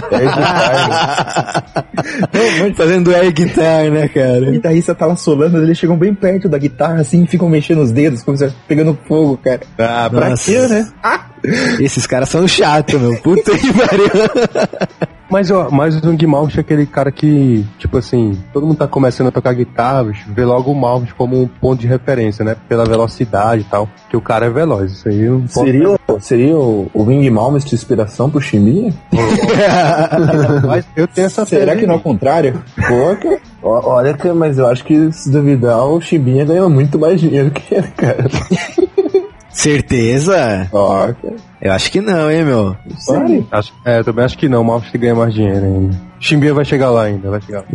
Fazendo air guitar, né, cara? O guitarrista tá lá solando, eles chegam bem perto da guitarra, assim, e ficam mexendo os dedos, como se estivesse pegando fogo, cara. Ah, pra Nossa. quê, né? Esses caras são chatos, meu. Puta que pariu. Mas o Ing Malmsteen é aquele cara que, tipo assim, todo mundo tá começando a tocar guitarra, bicho, vê logo o Malmsteen como um ponto de referência, né? Pela velocidade e tal, que o cara é veloz. Isso aí não pode... Seria o Ing Malmsteen de inspiração pro Chimbinha? Mas eu tenho essa Será que não é o contrário? Pô, olha, mas eu acho que se duvidar, o Chimbinha ganhou muito mais dinheiro que ele, cara. Certeza? Eu acho que não, hein, meu? Sério? Eu também acho que não, o Malmsteen ganha mais dinheiro ainda. Chimbinha vai chegar lá ainda, vai chegar lá.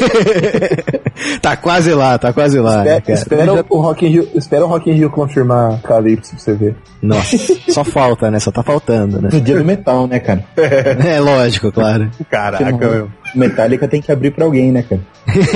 Tá quase lá, cara. Espera o Rock in Rio confirmar Calypso pra você ver. Nossa, só falta, né? Só tá faltando, né? No dia do metal, né, cara? É lógico, claro. Caraca, meu. Metallica tem que abrir pra alguém, né, cara?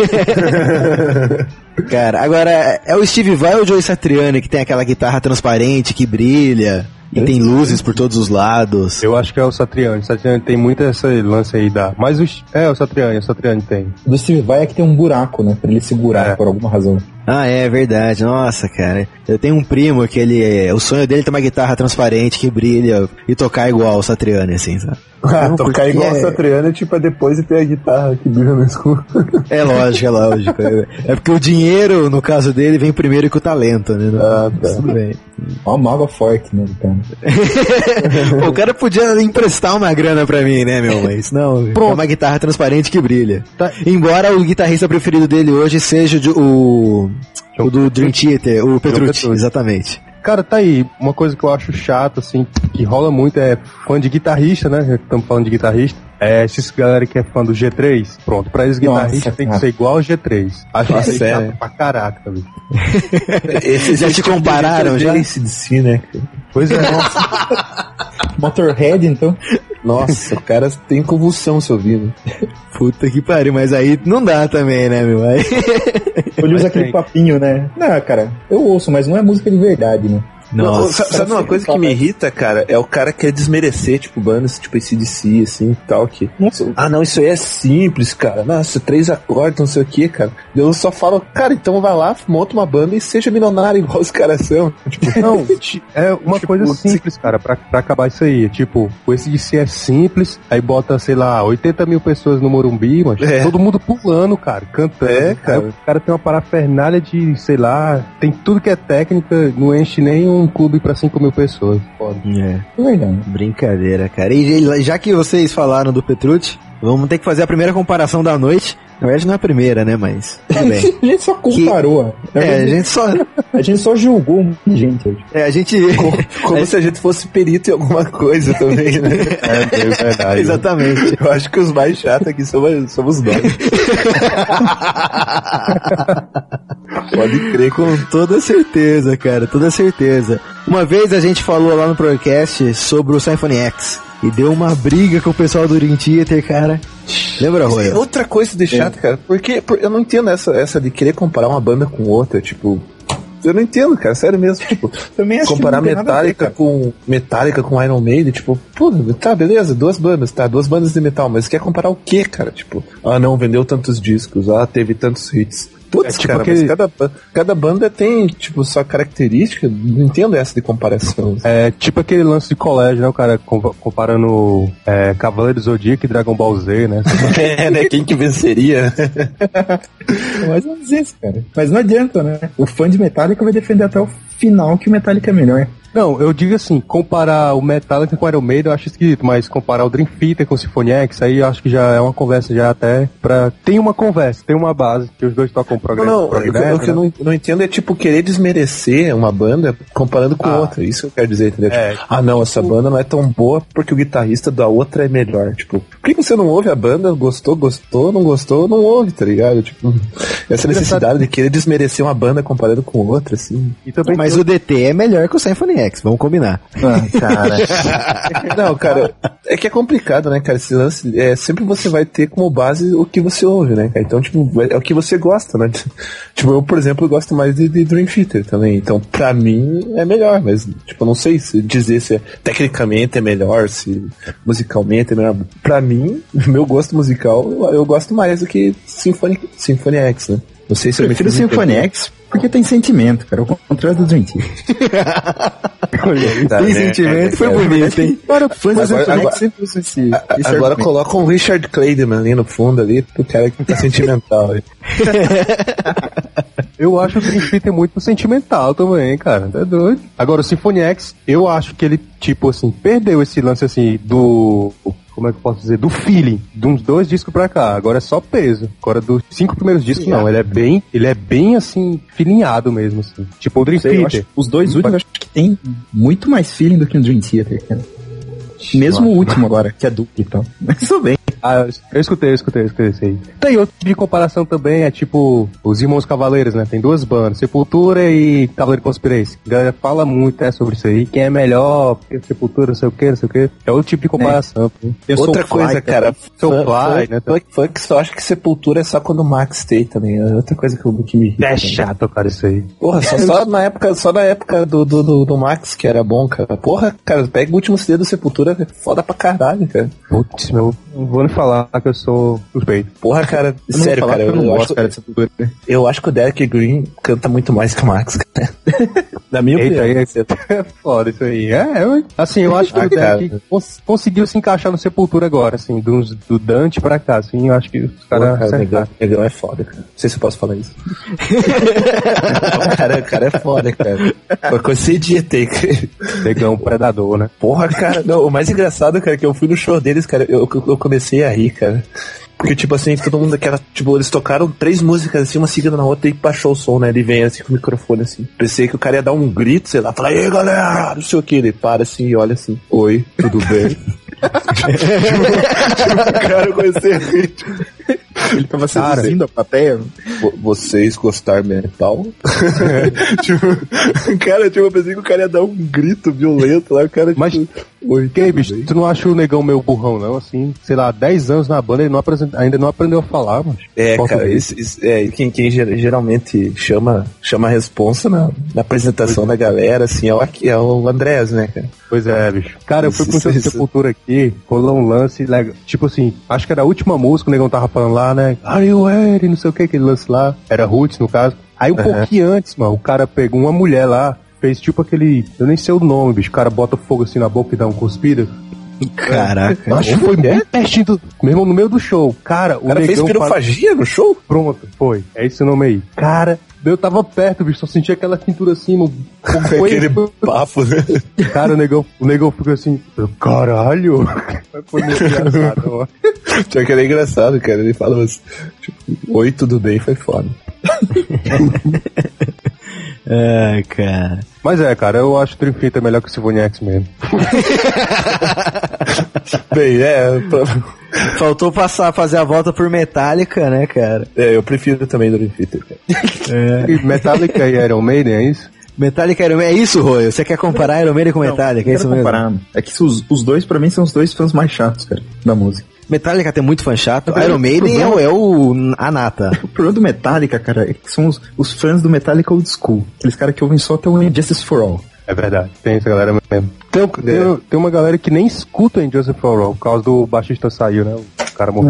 Cara, agora, é o Steve Vai ou o Joe Satriani que tem aquela guitarra transparente que brilha e tem luzes por todos os lados? Eu acho que é o Satriani. O Satriani tem muito esse lance aí da... Mas o Satriani tem. Do Steve Vai é que tem um buraco, né? Pra ele segurar por alguma razão. Ah, é verdade. Nossa, cara. Eu tenho um primo que o sonho dele é ter uma guitarra transparente que brilha e tocar igual o Satriani, assim, sabe? Tocar igual o Satriani, tipo, é depois de ter a guitarra que brilha no escuro. É lógico. É porque o dinheiro, no caso dele, vem primeiro que o talento, né? Tá. Tudo bem. Ó, mágoa forte, né, cara? Pô, o cara podia emprestar uma grana pra mim, né, meu? Mas não, é uma guitarra transparente que brilha. Tá. Embora o guitarrista preferido dele hoje seja o do Dream Theater, o Petrucci, exatamente. Cara, tá aí, uma coisa que eu acho chato, assim, que rola muito é fã de guitarrista, né? Já que estamos falando de guitarrista. Esses galera que é fã do G3, pronto, pra eles guitarristas tem que ser igual ao G3. Acho isso chato pra caraca, bicho. Esses já te compararam, já? AC/DC, né? Pois é. Motorhead, então. Nossa, o cara tem convulsão se ouvindo. Puta que pariu, mas aí não dá também, né, meu? Aí... Ele usa aquele papinho, né? Não, cara, eu ouço, mas não é música de verdade, né? Nossa. Sabe uma coisa que me irrita, cara? É o cara que quer desmerecer, tipo, bandas tipo AC/DC, assim, e tal, que... Nossa. Ah, não, isso aí é simples, cara. Nossa, 3 acordes, não sei o que, cara. Eu só falo, cara, então vai lá, monta uma banda e seja milionário igual os caras são. Tipo, não, é uma coisa simples, cara, pra acabar isso aí. Tipo, o AC/DC é simples, aí bota, sei lá, 80 mil pessoas no Morumbi, mas todo mundo pulando, cara, cantando. cara. O cara tem uma parafernália de, sei lá, tem tudo que é técnica, não enche nem um clube pra 5 mil pessoas. Foda. Verdade. Brincadeira, cara. E já que vocês falaram do Petrucci, vamos ter que fazer a primeira comparação da noite. Na verdade não é a primeira, né, mas tudo bem. A gente só comparou. A gente só julgou um monte de gente hoje. a gente... Como se a gente fosse perito em alguma coisa também, né? É verdade. Exatamente. Eu acho que os mais chatos aqui somos nós. Pode crer, com toda certeza, cara, toda certeza. Uma vez a gente falou lá no podcast sobre o Symphony X e deu uma briga com o pessoal do Dream Theater, cara. Lembra, Roy? Outra coisa de chato, cara, porque eu não entendo essa de querer comparar uma banda com outra, tipo... Eu não entendo, cara, sério mesmo, tipo, também acho comparar que Metallica com Iron Maiden, tipo, pô, tá, beleza, 2 bandas de metal, mas quer comparar o quê, cara? Tipo, não, vendeu tantos discos, teve tantos hits. Putz, tipo cara, aquele... mas cada banda tem, tipo, sua característica, não entendo essa de comparação. É tipo aquele lance de colégio, né, o cara comparando Cavaleiro do Zodíaco e Dragon Ball Z, né? Né, quem que venceria? Mais ou menos isso, cara. Mas não adianta, né? O fã de Metallica vai defender até o final que o Metallica é melhor. Não, eu digo assim, comparar o Metallica com o Iron Maiden eu acho esquisito, mas comparar o Dream Theater com o Symphony X, aí eu acho que já é uma conversa já até pra... Tem uma conversa, tem uma base, que os dois tocam Não, o que eu não entendo é, tipo, querer desmerecer uma banda comparando com outra. Isso que eu quero dizer, entendeu? Tipo, não, essa banda não é tão boa porque o guitarrista da outra é melhor. Tipo, por que você não ouve a banda? Gostou, não gostou, não ouve, tá ligado? Tipo, essa necessidade de querer desmerecer uma banda comparando com outra, assim. E também Mas o DT é melhor que o Symphony X, vamos combinar. Cara. Não, cara, é que é complicado, né, cara? Esse lance, sempre você vai ter como base o que você ouve, né, cara? Então, tipo, é o que você gosta, né? Tipo, eu, por exemplo, gosto mais de Dream Theater também. Então, pra mim, é melhor, mas, tipo, eu não sei se dizer se tecnicamente é melhor, se musicalmente é melhor. Pra mim, meu gosto musical, eu gosto mais do que Symphony X, né? Não sei se eu prefiro o Symphony X porque tem sentimento, cara. O contrário do Dream Theater. Tem sentimento, foi bonito, hein? Agora coloca um Richard Clayderman ali no fundo, ali, pro cara que tá sentimental. Eu acho o Dream Theater muito sentimental também, cara. Tá doido. Agora, o Symphony X, eu acho que ele, tipo assim, perdeu esse lance, assim, do... Como é que eu posso dizer? Do feeling. De uns 2 discos pra cá. Agora é só peso. Agora dos 5 primeiros discos, não. Ele é bem, assim, feelinhado mesmo, assim. Tipo o Dream Theater. Os 2 últimos, eu acho que tem muito mais feeling do que o Dream Theater, cara. Mesmo o último agora, que é duplo e tal. Mas tudo bem. Eu escutei isso aí. Tem outro tipo de comparação também, é tipo os Irmãos Cavaleiros, né? Tem 2 bandas, Sepultura e Cavaleiro Conspiracy. A galera fala muito sobre isso aí. Quem é melhor, Sepultura, não sei o que. É outro tipo de comparação. Outra coisa, cara. Soulfly, né? Funk só acha que Sepultura é só quando o Max tem também. É outra coisa que me irrita. É chato, cara, isso aí. Porra, só na época do Max que era bom, cara. Porra, cara, pega o último CD do Sepultura, é foda pra caralho, cara. Putz, meu, não vou nem falar que eu sou suspeito. Porra, cara, sério, cara, eu acho que o Derek Green canta muito mais que o Max, cara. Na minha opinião. É foda isso aí. Assim, eu acho que o Derek conseguiu se encaixar no Sepultura agora, assim, do Dante pra cá, assim, eu acho que os caras... Negão é foda, cara. Não sei se eu posso falar isso. O cara é foda, cara. Uma coisa sem dieta, Negão predador, né? Porra, cara, não, o mais engraçado, cara, é que eu fui no show deles, cara, eu comecei a rir, cara. Porque, tipo assim, todo mundo daquela... Tipo, eles tocaram 3 músicas, assim, uma seguida na outra e baixou o som, né? Ele vem, assim, com o microfone, assim. Pensei que o cara ia dar um grito, sei lá, falar, e aí, galera, não sei o que. Ele para, assim, e olha assim, oi, tudo bem? Cara, eu comecei a rir. Ele tava seduzindo a plateia. Vocês gostaram metal? Cara, tipo, eu pensei que o cara ia dar um grito violento lá, o cara, tipo... Mas, bicho, tu não acha o negão meio burrão, não? Assim, sei lá, 10 anos na banda, ele ainda não aprendeu a falar, mas... Cara, quem geralmente chama a responsa na apresentação da galera, assim, é o Andrés, né, cara? Pois é, bicho. Cara, eu fui com o Sepultura aqui, rolou um lance, tipo assim, acho que era a última música, o negão tava falando lá, né? Are you ready? Não sei o que, aquele lance lá. Era Roots, no caso. Aí um pouquinho antes, mano, o cara pegou uma mulher lá, fez tipo aquele... Eu nem sei o nome, bicho. O cara bota fogo assim na boca e dá um cuspida. Caraca. Acho que foi bem pertinho do... Meu irmão, no meio do show. Cara, o cara fez pirofagia no show? Pronto, foi. É esse nome aí. Cara... Eu tava perto, bicho, só sentia aquela cintura assim, mano. Aquele papo, né? Cara, o negão fica assim, caralho. Foi muito engraçado, ó. Tinha que era engraçado, cara. Ele fala assim, tipo, oi, tudo bem, foi foda. Cara. Mas cara, eu acho que o Dream Theater melhor que o Symphony X mesmo. Bem, faltou fazer a volta por Metallica, né, cara? Eu prefiro também do Dream Theater, cara. Metallica e Iron Maiden, é isso? Metallica e Iron Maiden, é isso, Roy? Você quer comparar Iron Maiden com Metallica? É isso mesmo? É que os dois, pra mim, são os 2 fãs mais chatos, cara, da música. Metallica tem muito fã chato. Iron Maiden a nata. O problema do Metallica, cara, é que são os fãs do Metallica old school. Aqueles caras que ouvem só até o Injustice for All. É verdade, tem essa galera mesmo. Tem uma galera que nem escuta Injustice for All, por causa do baixista saiu, né? O cara morreu. Nossa,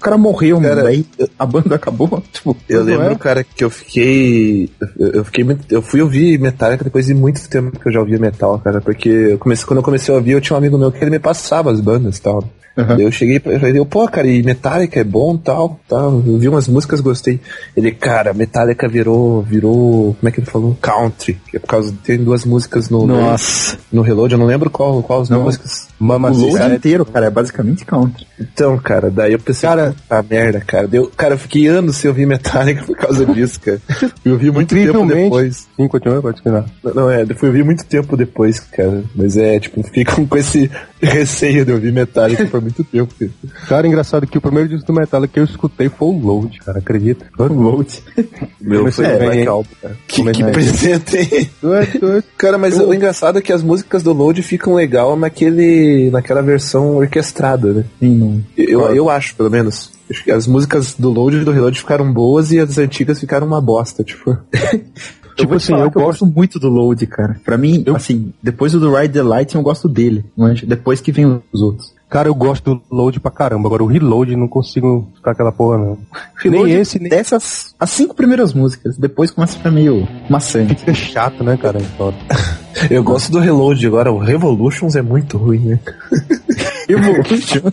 cara morreu, Cara, mano. Daí a banda acabou. Tipo, Eu não lembro, é? cara, que eu fiquei muito. Eu fui ouvir Metallica depois de muito tempo que eu já ouvia metal, cara. Porque quando eu comecei a ouvir, eu tinha um amigo meu que ele me passava as bandas e tal. Uhum. Daí eu cheguei e falei, pô, cara, e Metallica é bom tal. Eu vi umas músicas, gostei. Ele, cara, Metallica virou. Como é que ele falou? Country. Que é por causa. Tem duas músicas Nossa. no Reload, eu não lembro qual as músicas. O load Mamacita. inteiro, cara, é basicamente country. Então, cara, daí eu pensei, Cara, a merda, cara. Cara, eu fiquei anos sem ouvir Metallica por causa disso, cara. Eu ouvi muito tempo Incrivelmente. depois. Sim, continua, pode continuar. Não, fui ouvir muito tempo depois, cara. Mas tipo, fiquei com esse receio de ouvir Metallica por muito tempo, cara. Cara, engraçado que o primeiro disco do Metallica que eu escutei foi o Load, cara, acredita? Load. Meu, Comecei foi bem, Black hein? Album, cara. Que Comecei bem. presente, hein? Tu Cara, mas o engraçado é que as músicas do Load ficam legal naquela versão orquestrada, né? Sim, não. Eu acho, pelo menos. Acho que as músicas do Load e do Reload ficaram boas e as antigas ficaram uma bosta, tipo. Tipo assim, eu gosto muito do Load, cara. Pra mim, assim, depois do Ride the Light, eu gosto dele. Mas depois que vem os outros. Cara, eu gosto do Load pra caramba. Agora o Reload não consigo ficar aquela porra, não. Reload Nem esse, nem dessas, as 5 primeiras músicas. Depois começa a ficar meio maçante. fica chato, né, cara? Eu gosto do Reload, agora o Revolutions é muito ruim, né? Evolution.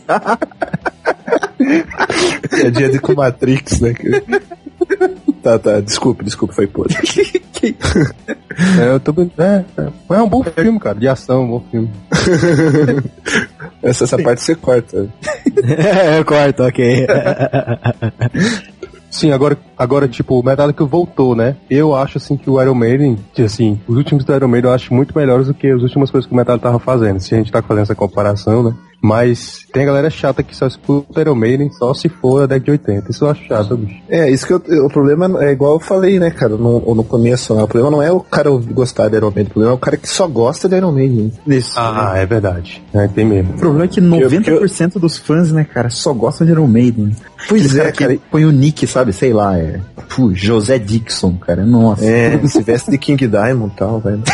É dia de com Matrix, né? Tá, desculpe, foi podre. Eu tô bem. É um bom filme, cara, de ação, um bom filme. Essa parte você corta. Eu corto, ok. Sim, agora tipo, o Metallica voltou, né? Eu acho, assim, que o Iron Maiden, assim, os últimos do Iron Maiden eu acho muito melhores do que as últimas coisas que o Metallica tava fazendo. Se a gente tá fazendo essa comparação, né? Mas tem a galera chata que só escuta Iron Maiden só se for a década de 80. Isso eu acho chato, bicho. Isso que o problema é igual eu falei, né, cara, no começo. Né? O problema não é o cara gostar de Iron Maiden, o problema é o cara que só gosta de Iron Maiden. Isso. É verdade. Tem mesmo. O problema é que 90% dos fãs, né, cara, só gostam de Iron Maiden. Pois é, cara. Põe o nick, sabe, sei lá, José Dixon, cara, nossa. Se veste de King Diamond e tal, velho.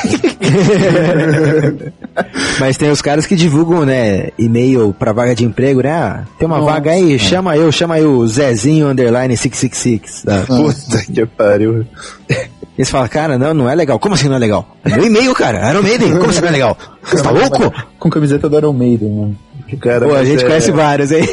Mas tem os caras que divulgam, né, e-mail pra vaga de emprego, né? Ah, tem uma vaga aí, chama aí o Zezinho _ 666. Tá? Puta que pariu. Eles falam, cara, não é legal. Como assim não é legal? É meu e-mail, cara. Iron Maiden, como assim não é legal? Você tá louco? Com camiseta do Iron Maiden, né? Cara, Pô, a gente conhece vários aí.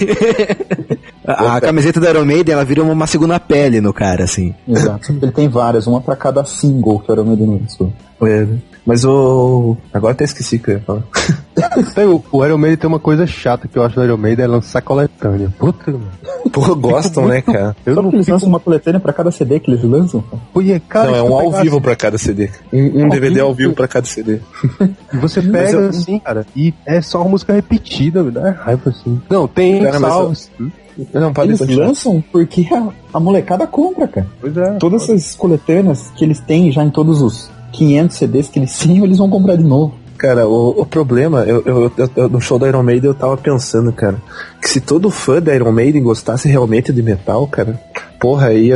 A camiseta do Iron Maiden, ela vira uma segunda pele no cara, assim. Exato. Ele tem várias, uma pra cada single que o Iron Maiden lançou. Mas agora até esqueci o que eu ia falar. O Iron Maiden tem uma coisa chata que eu acho do Iron Maiden, é lançar coletânea. Puta, mano. Porra, gostam, né, cara? Só que eles lançam uma coletânea pra cada CD que eles lançam, cara. Cara, Não, é um ao pegar vivo pra cada CD. Um DVD ao vivo pra cada CD. E você pega assim, cara, e é só uma música repetida, me dá raiva assim. Não, tem Cara, mas salves. Não, pode Eles continuar. lançam porque a molecada compra, cara. Pois é. Todas essas coletâneas que eles têm já em todos os 500 CDs que eles tinham, eles vão comprar de novo. Cara, o problema, eu no show da Iron Maiden eu tava pensando, cara, que se todo fã da Iron Maiden gostasse realmente de metal, cara, porra, ia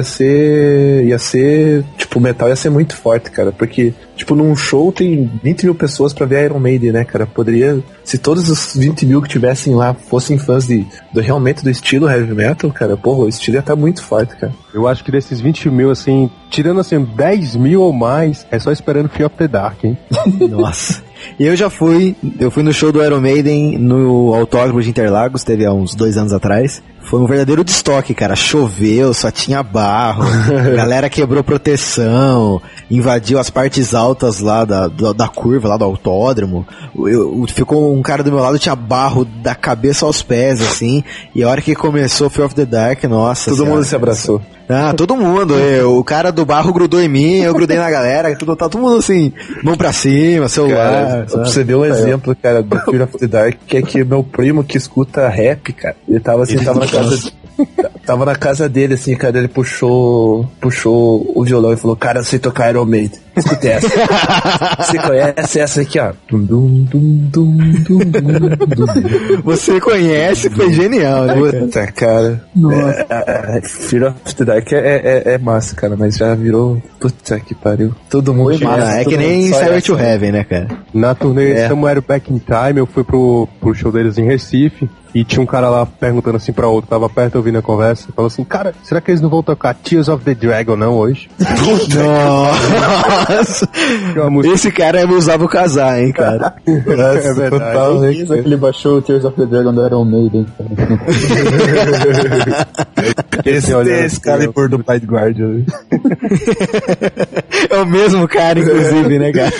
ser, tipo, o metal ia ser muito forte, cara, porque, tipo, num show tem 20 mil pessoas pra ver a Iron Maiden, né, cara, poderia, se todos os 20 mil que tivessem lá fossem fãs realmente do estilo heavy metal, cara, porra, o estilo ia estar muito forte, cara. Eu acho que desses 20 mil, assim, tirando assim 10 mil ou mais, é só esperando Fear of the Dark, hein? Nossa. E eu fui no show do Iron Maiden no Autódromo de Interlagos, teve há uns 2 anos atrás. Foi um verdadeiro destoque, cara. Choveu, só tinha barro, a galera quebrou proteção, invadiu as partes altas lá da curva, lá do autódromo. Ficou um cara do meu lado, tinha barro da cabeça aos pés, assim, e a hora que começou Fear of the Dark, nossa Todo senhora. mundo se abraçou. Ah, todo mundo. O cara do barro grudou em mim, eu grudei na galera, todo mundo assim, mão pra cima, celular. Cara, pra você ver um exemplo, cara, do Fear of the Dark, que é que meu primo que escuta rap, cara, ele tava assim, tava na casa dele, assim, cara, ele puxou o violão e falou, cara, eu sei tocar Iron Maiden. Escuta essa. Você conhece essa aqui, ó? Dum, dum, dum, dum, dum, dum, dum. Você conhece, foi genial, né? cara? Puta, cara. Fear of the Dark é massa, cara, mas já virou. Puta que pariu. Todo mundo É que nem Stairway to Heaven, né, cara? Na turnê Somewhere Back in Time, eu fui pro show deles em Recife. E tinha um cara lá perguntando assim pra outro, tava perto ouvindo a conversa, falou assim, cara, será que eles não vão tocar Tears of the Dragon não hoje? Nossa! Esse cara é usava o casar, hein, cara? É verdade. Ele baixou o Tears of the Dragon do Iron Maiden. Esse cara por do Pai de Guardian. É o mesmo cara, inclusive, né, cara?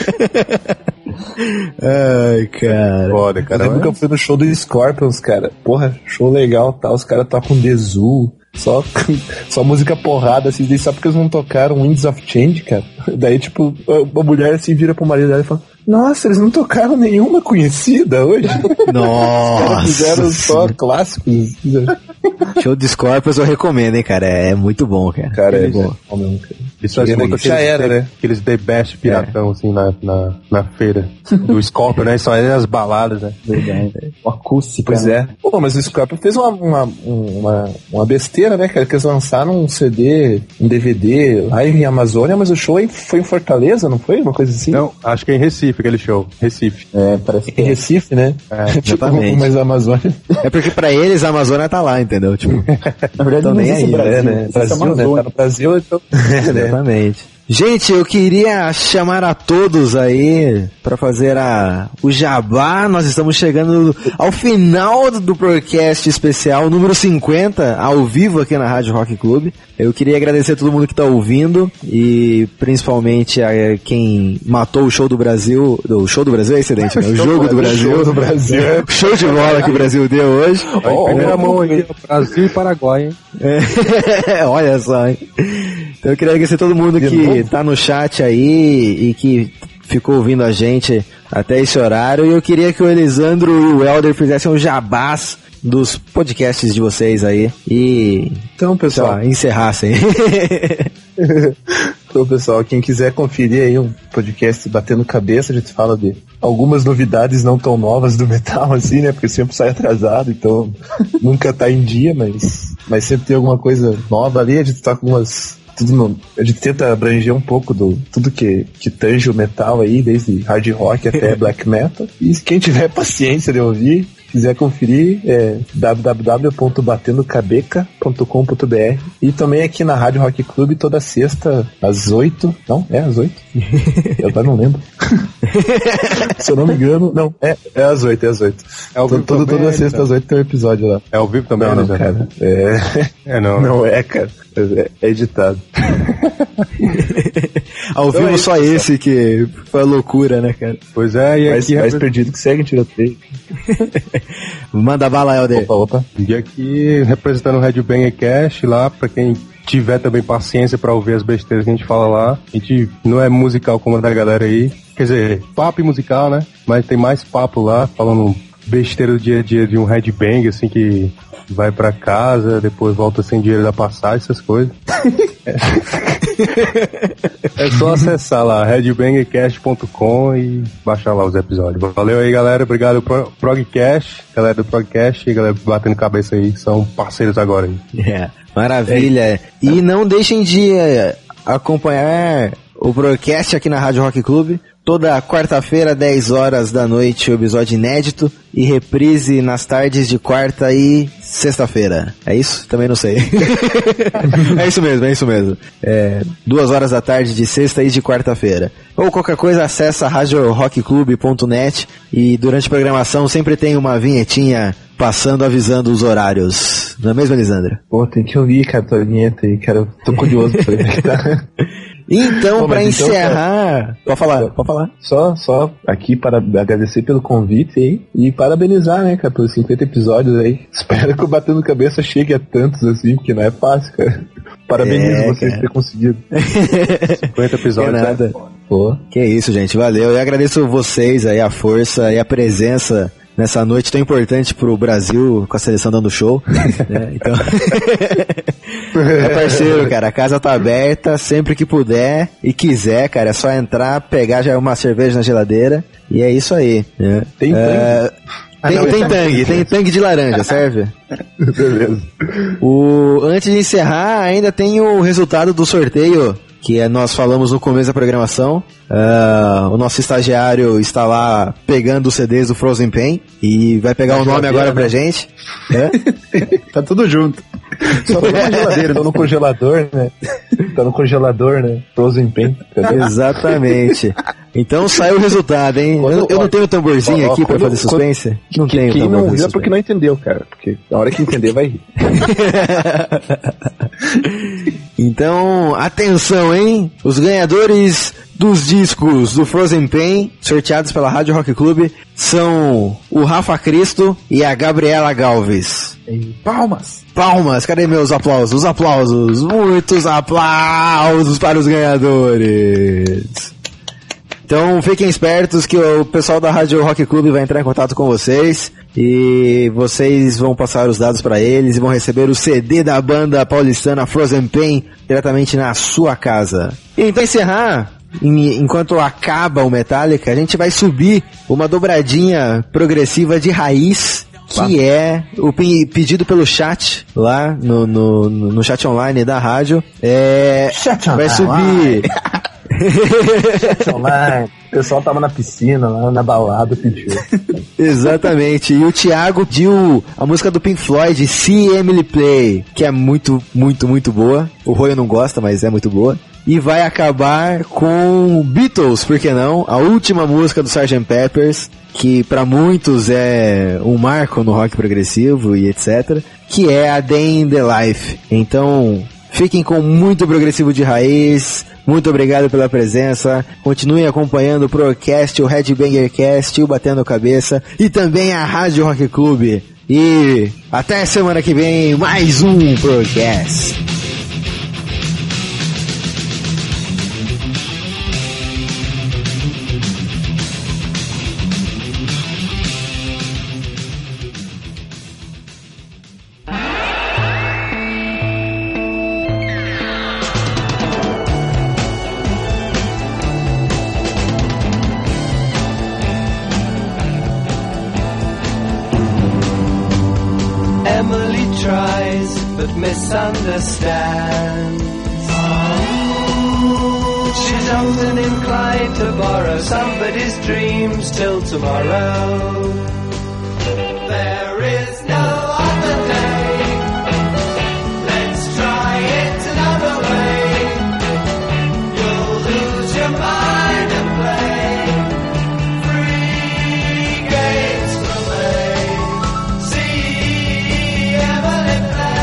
Ai, cara. Foda, cara. Eu lembro que eu fui no show do Scorpions, cara. Porra, show legal e tal. Os caras tocam The Zoo. Só música porrada, assim, daí só porque eles não tocaram Winds of Change, cara. Daí, tipo, a mulher assim vira pro marido dela e fala: nossa, eles não tocaram nenhuma conhecida hoje. Nossa. Fizeram só clássicos. Show de Scorpions eu recomendo, hein, cara. É muito bom, cara. Cara, é bom mesmo, cara. Isso aí já era, né? Aqueles The Best piratão, assim, na feira do Scorpion, né? Só as baladas, né? Verdade. Uma acústica. Pois é. Pô, mas o Scorpion fez uma besteira, né, cara? Que eles lançaram um CD, um DVD lá em Amazônia, mas o show foi em Fortaleza, não foi? Uma coisa assim? Não, acho que é em Recife, aquele show. Recife. É, parece que Em Recife, né? Tipo, exatamente. mas a Amazônia... É porque pra eles a Amazônia tá lá, entendeu? Tipo, na verdade Tô não nem existe aí, Brasil, né? Brasil, né? Tá no Brasil, então... exatamente. Gente, eu queria chamar a todos aí pra fazer o jabá. Nós estamos chegando ao final do podcast especial número 50, ao vivo aqui na Rádio Rock Club. Eu queria agradecer a todo mundo que tá ouvindo e principalmente a quem matou o show do Brasil. O show do Brasil é excelente, né? O jogo do Brasil. Show do Brasil. Show de bola que o Brasil deu hoje. Em primeira mão aqui, Brasil e Paraguai, hein? Olha só, hein? Então eu queria agradecer a todo mundo que tá no chat aí e que ficou ouvindo a gente até esse horário. E eu queria que o Elisandro e o Helder fizessem um jabás dos podcasts de vocês aí e Então, pessoal, encerrassem. Então, pessoal, quem quiser conferir aí um podcast Batendo Cabeça, a gente fala de algumas novidades não tão novas do metal, assim, né? Porque sempre sai atrasado, então nunca tá em dia, mas sempre tem alguma coisa nova ali. A gente tá com umas... a gente tenta abranger um pouco do tudo que tange o metal aí, desde hard rock até black metal. E quem tiver paciência de ouvir, quiser conferir, é www.batendocabeca.com.br. E também aqui na Rádio Rock Club toda sexta às 8. Não, é às 8? Eu agora não lembro. Se eu não me engano, não, é às 8, é às 8. É ao vivo toda sexta às 8 tem um episódio lá. É ao vivo também, Não, né? cara. Não. Não é, cara. É editado. Ao vivo Então só esse que foi a loucura, né, cara? Pois é, e aqui... Mais perdido que segue, tiroteio. Manda bala, Helder. Opa. E aqui representando o Red Banger Cast lá, pra quem tiver também paciência pra ouvir as besteiras que a gente fala lá. A gente não é musical como a da galera aí. Quer dizer, papo e musical, né? Mas tem mais papo lá, falando besteira do dia a dia de um Red Bang, assim, que vai pra casa, depois volta sem dinheiro da passagem, essas coisas. É só acessar lá, redbangercast.com e baixar lá os episódios. Valeu aí, galera. Obrigado Progcast, galera do Progcast e galera batendo cabeça aí, que são parceiros agora aí. Maravilha. E não deixem de acompanhar o broadcast aqui na Rádio Rock Club. Toda quarta-feira, 10 horas da noite, o episódio inédito. E reprise nas tardes de quarta e sexta-feira. É isso? Também não sei. É isso mesmo. 2 horas da tarde de sexta e de quarta-feira. Ou qualquer coisa, acessa radiorockclub.net e durante a programação sempre tem uma vinhetinha passando, avisando os horários. Não é mesmo, Elisandra? Pô, tem que ouvir, cara, tua vinheta aí, cara. Eu tô curioso pra ver como é que tá. Então, pra encerrar... Pode falar. Só aqui para agradecer pelo convite aí e parabenizar, né, cara, pelos 50 episódios aí. Espero que o Batendo Cabeça chegue a tantos assim, porque não é fácil, cara. Parabenizo vocês por ter conseguido. 50 episódios. É nada. Pô. Que isso, gente. Valeu. Eu agradeço vocês aí, a força e a presença nessa noite tão importante pro Brasil, com a seleção dando show. Né? Então... É parceiro, cara. A casa tá aberta sempre que puder e quiser, cara. É só entrar, pegar já uma cerveja na geladeira e é isso aí. Né? Tem Tem tangue de laranja, serve? Beleza. Antes de encerrar, ainda tem o resultado do sorteio que nós falamos no começo da programação. O nosso estagiário está lá pegando os CDs do Frozen Pain e vai pegar o nome agora pra gente. Tá tudo junto. Só tá na geladeira, tá no congelador, né? Tá no congelador, né? Frozen Pain. Exatamente. Então saiu o resultado, hein? Eu não tenho tamborzinho aqui pra fazer suspense? Não tenho Quem tamborzinho. não viu é porque não entendeu, cara. Porque na hora que entender vai rir. Então, atenção, hein? Os ganhadores dos discos do Frozen Pain, sorteados pela Rádio Rock Club, são o Rafa Cristo e a Gabriela Galves. Palmas! Palmas, cadê meus aplausos? Os aplausos, muitos aplausos para os ganhadores. Então fiquem espertos que o pessoal da Rádio Rock Club vai entrar em contato com vocês e vocês vão passar os dados para eles e vão receber o CD da banda paulistana Frozen Pain diretamente na sua casa. E para encerrar, enquanto acaba o Metallica, a gente vai subir uma dobradinha progressiva de raiz, que é o pedido pelo chat lá no chat online da rádio. Vai subir... O pessoal tava na piscina, lá na balada, pediu. Exatamente. E o Thiago pediu a música do Pink Floyd, See Emily Play, que é muito, muito, muito boa. O Roy não gosta, mas é muito boa. E vai acabar com Beatles, por que não? A última música do Sgt. Peppers, que pra muitos é um marco no rock progressivo e etc. Que é a Day in the Life. Então... fiquem com muito progressivo de raiz. Muito obrigado pela presença. Continuem acompanhando o Procast, o Headbangercast, o Batendo Cabeça e também a Rádio Rock Club. E até semana que vem, mais um Procast. Emily tries but misunderstands. She's often inclined to borrow somebody's dreams till tomorrow. There is no other day. Let's try it another way. You'll lose your mind and play free games for me. See Emily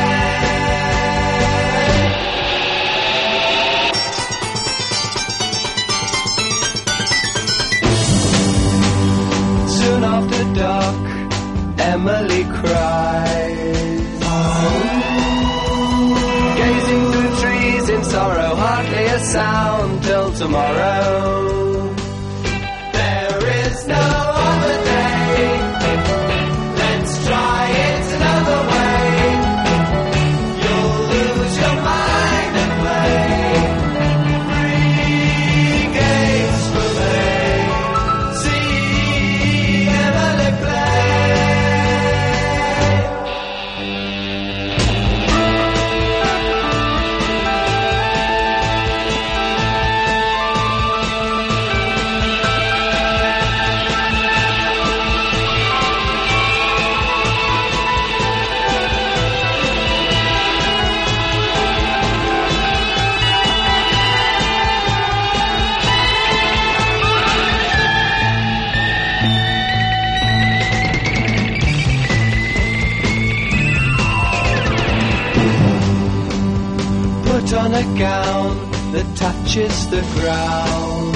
play. Soon after dark, Emily cries, gazing through trees in sorrow, hardly a sound till tomorrow. There is no other day. Let's try it another way. You'll lose your mind and play free games for me. See Emily play. Put on a gown that touches the ground.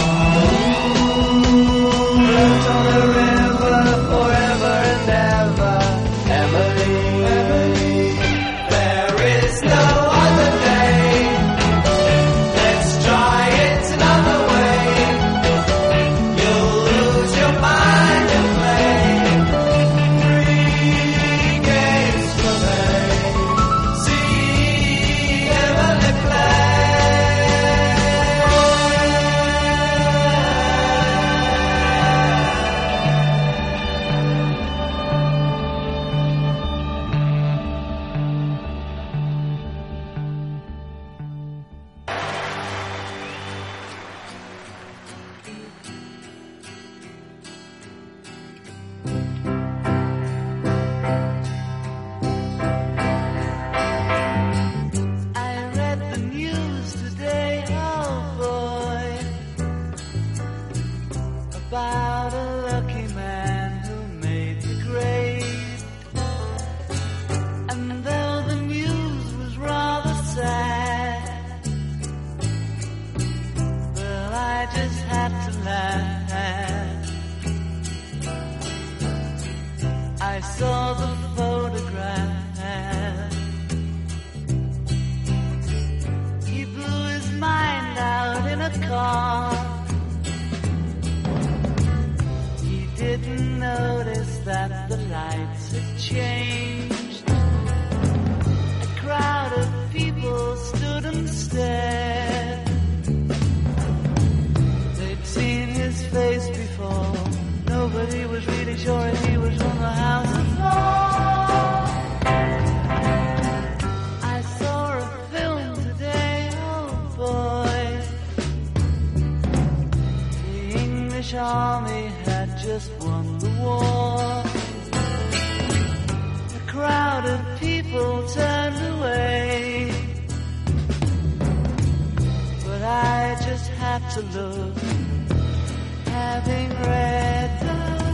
Float on a river forever and ever. Emily, Emily. There is no other day. Let's try it another way. You'll lose your mind and play free games for me. See car. He didn't notice that the lights had changed. A crowd of people stood and stared. They'd seen his face before. Nobody was really sure if he was from the House of Lords. I saw a film today, oh boy. The English army had just won the war. A crowd of people turned away, but I just had to look, having read the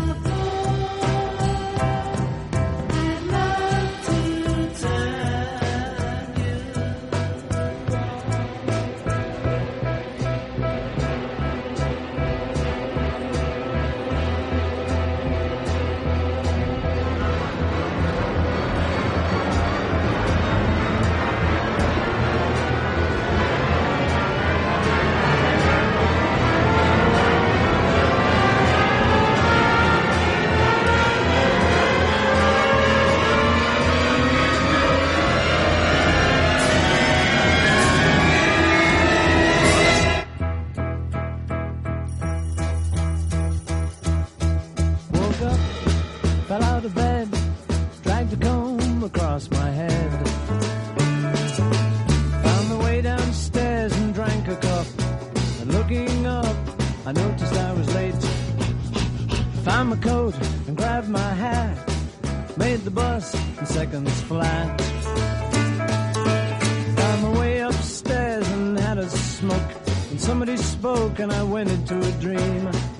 across my head. Found my way downstairs and drank a cup. And looking up, I noticed I was late. Found my coat and grabbed my hat. Made the bus in seconds flat. Found my way upstairs and had a smoke. And somebody spoke and I went into a dream.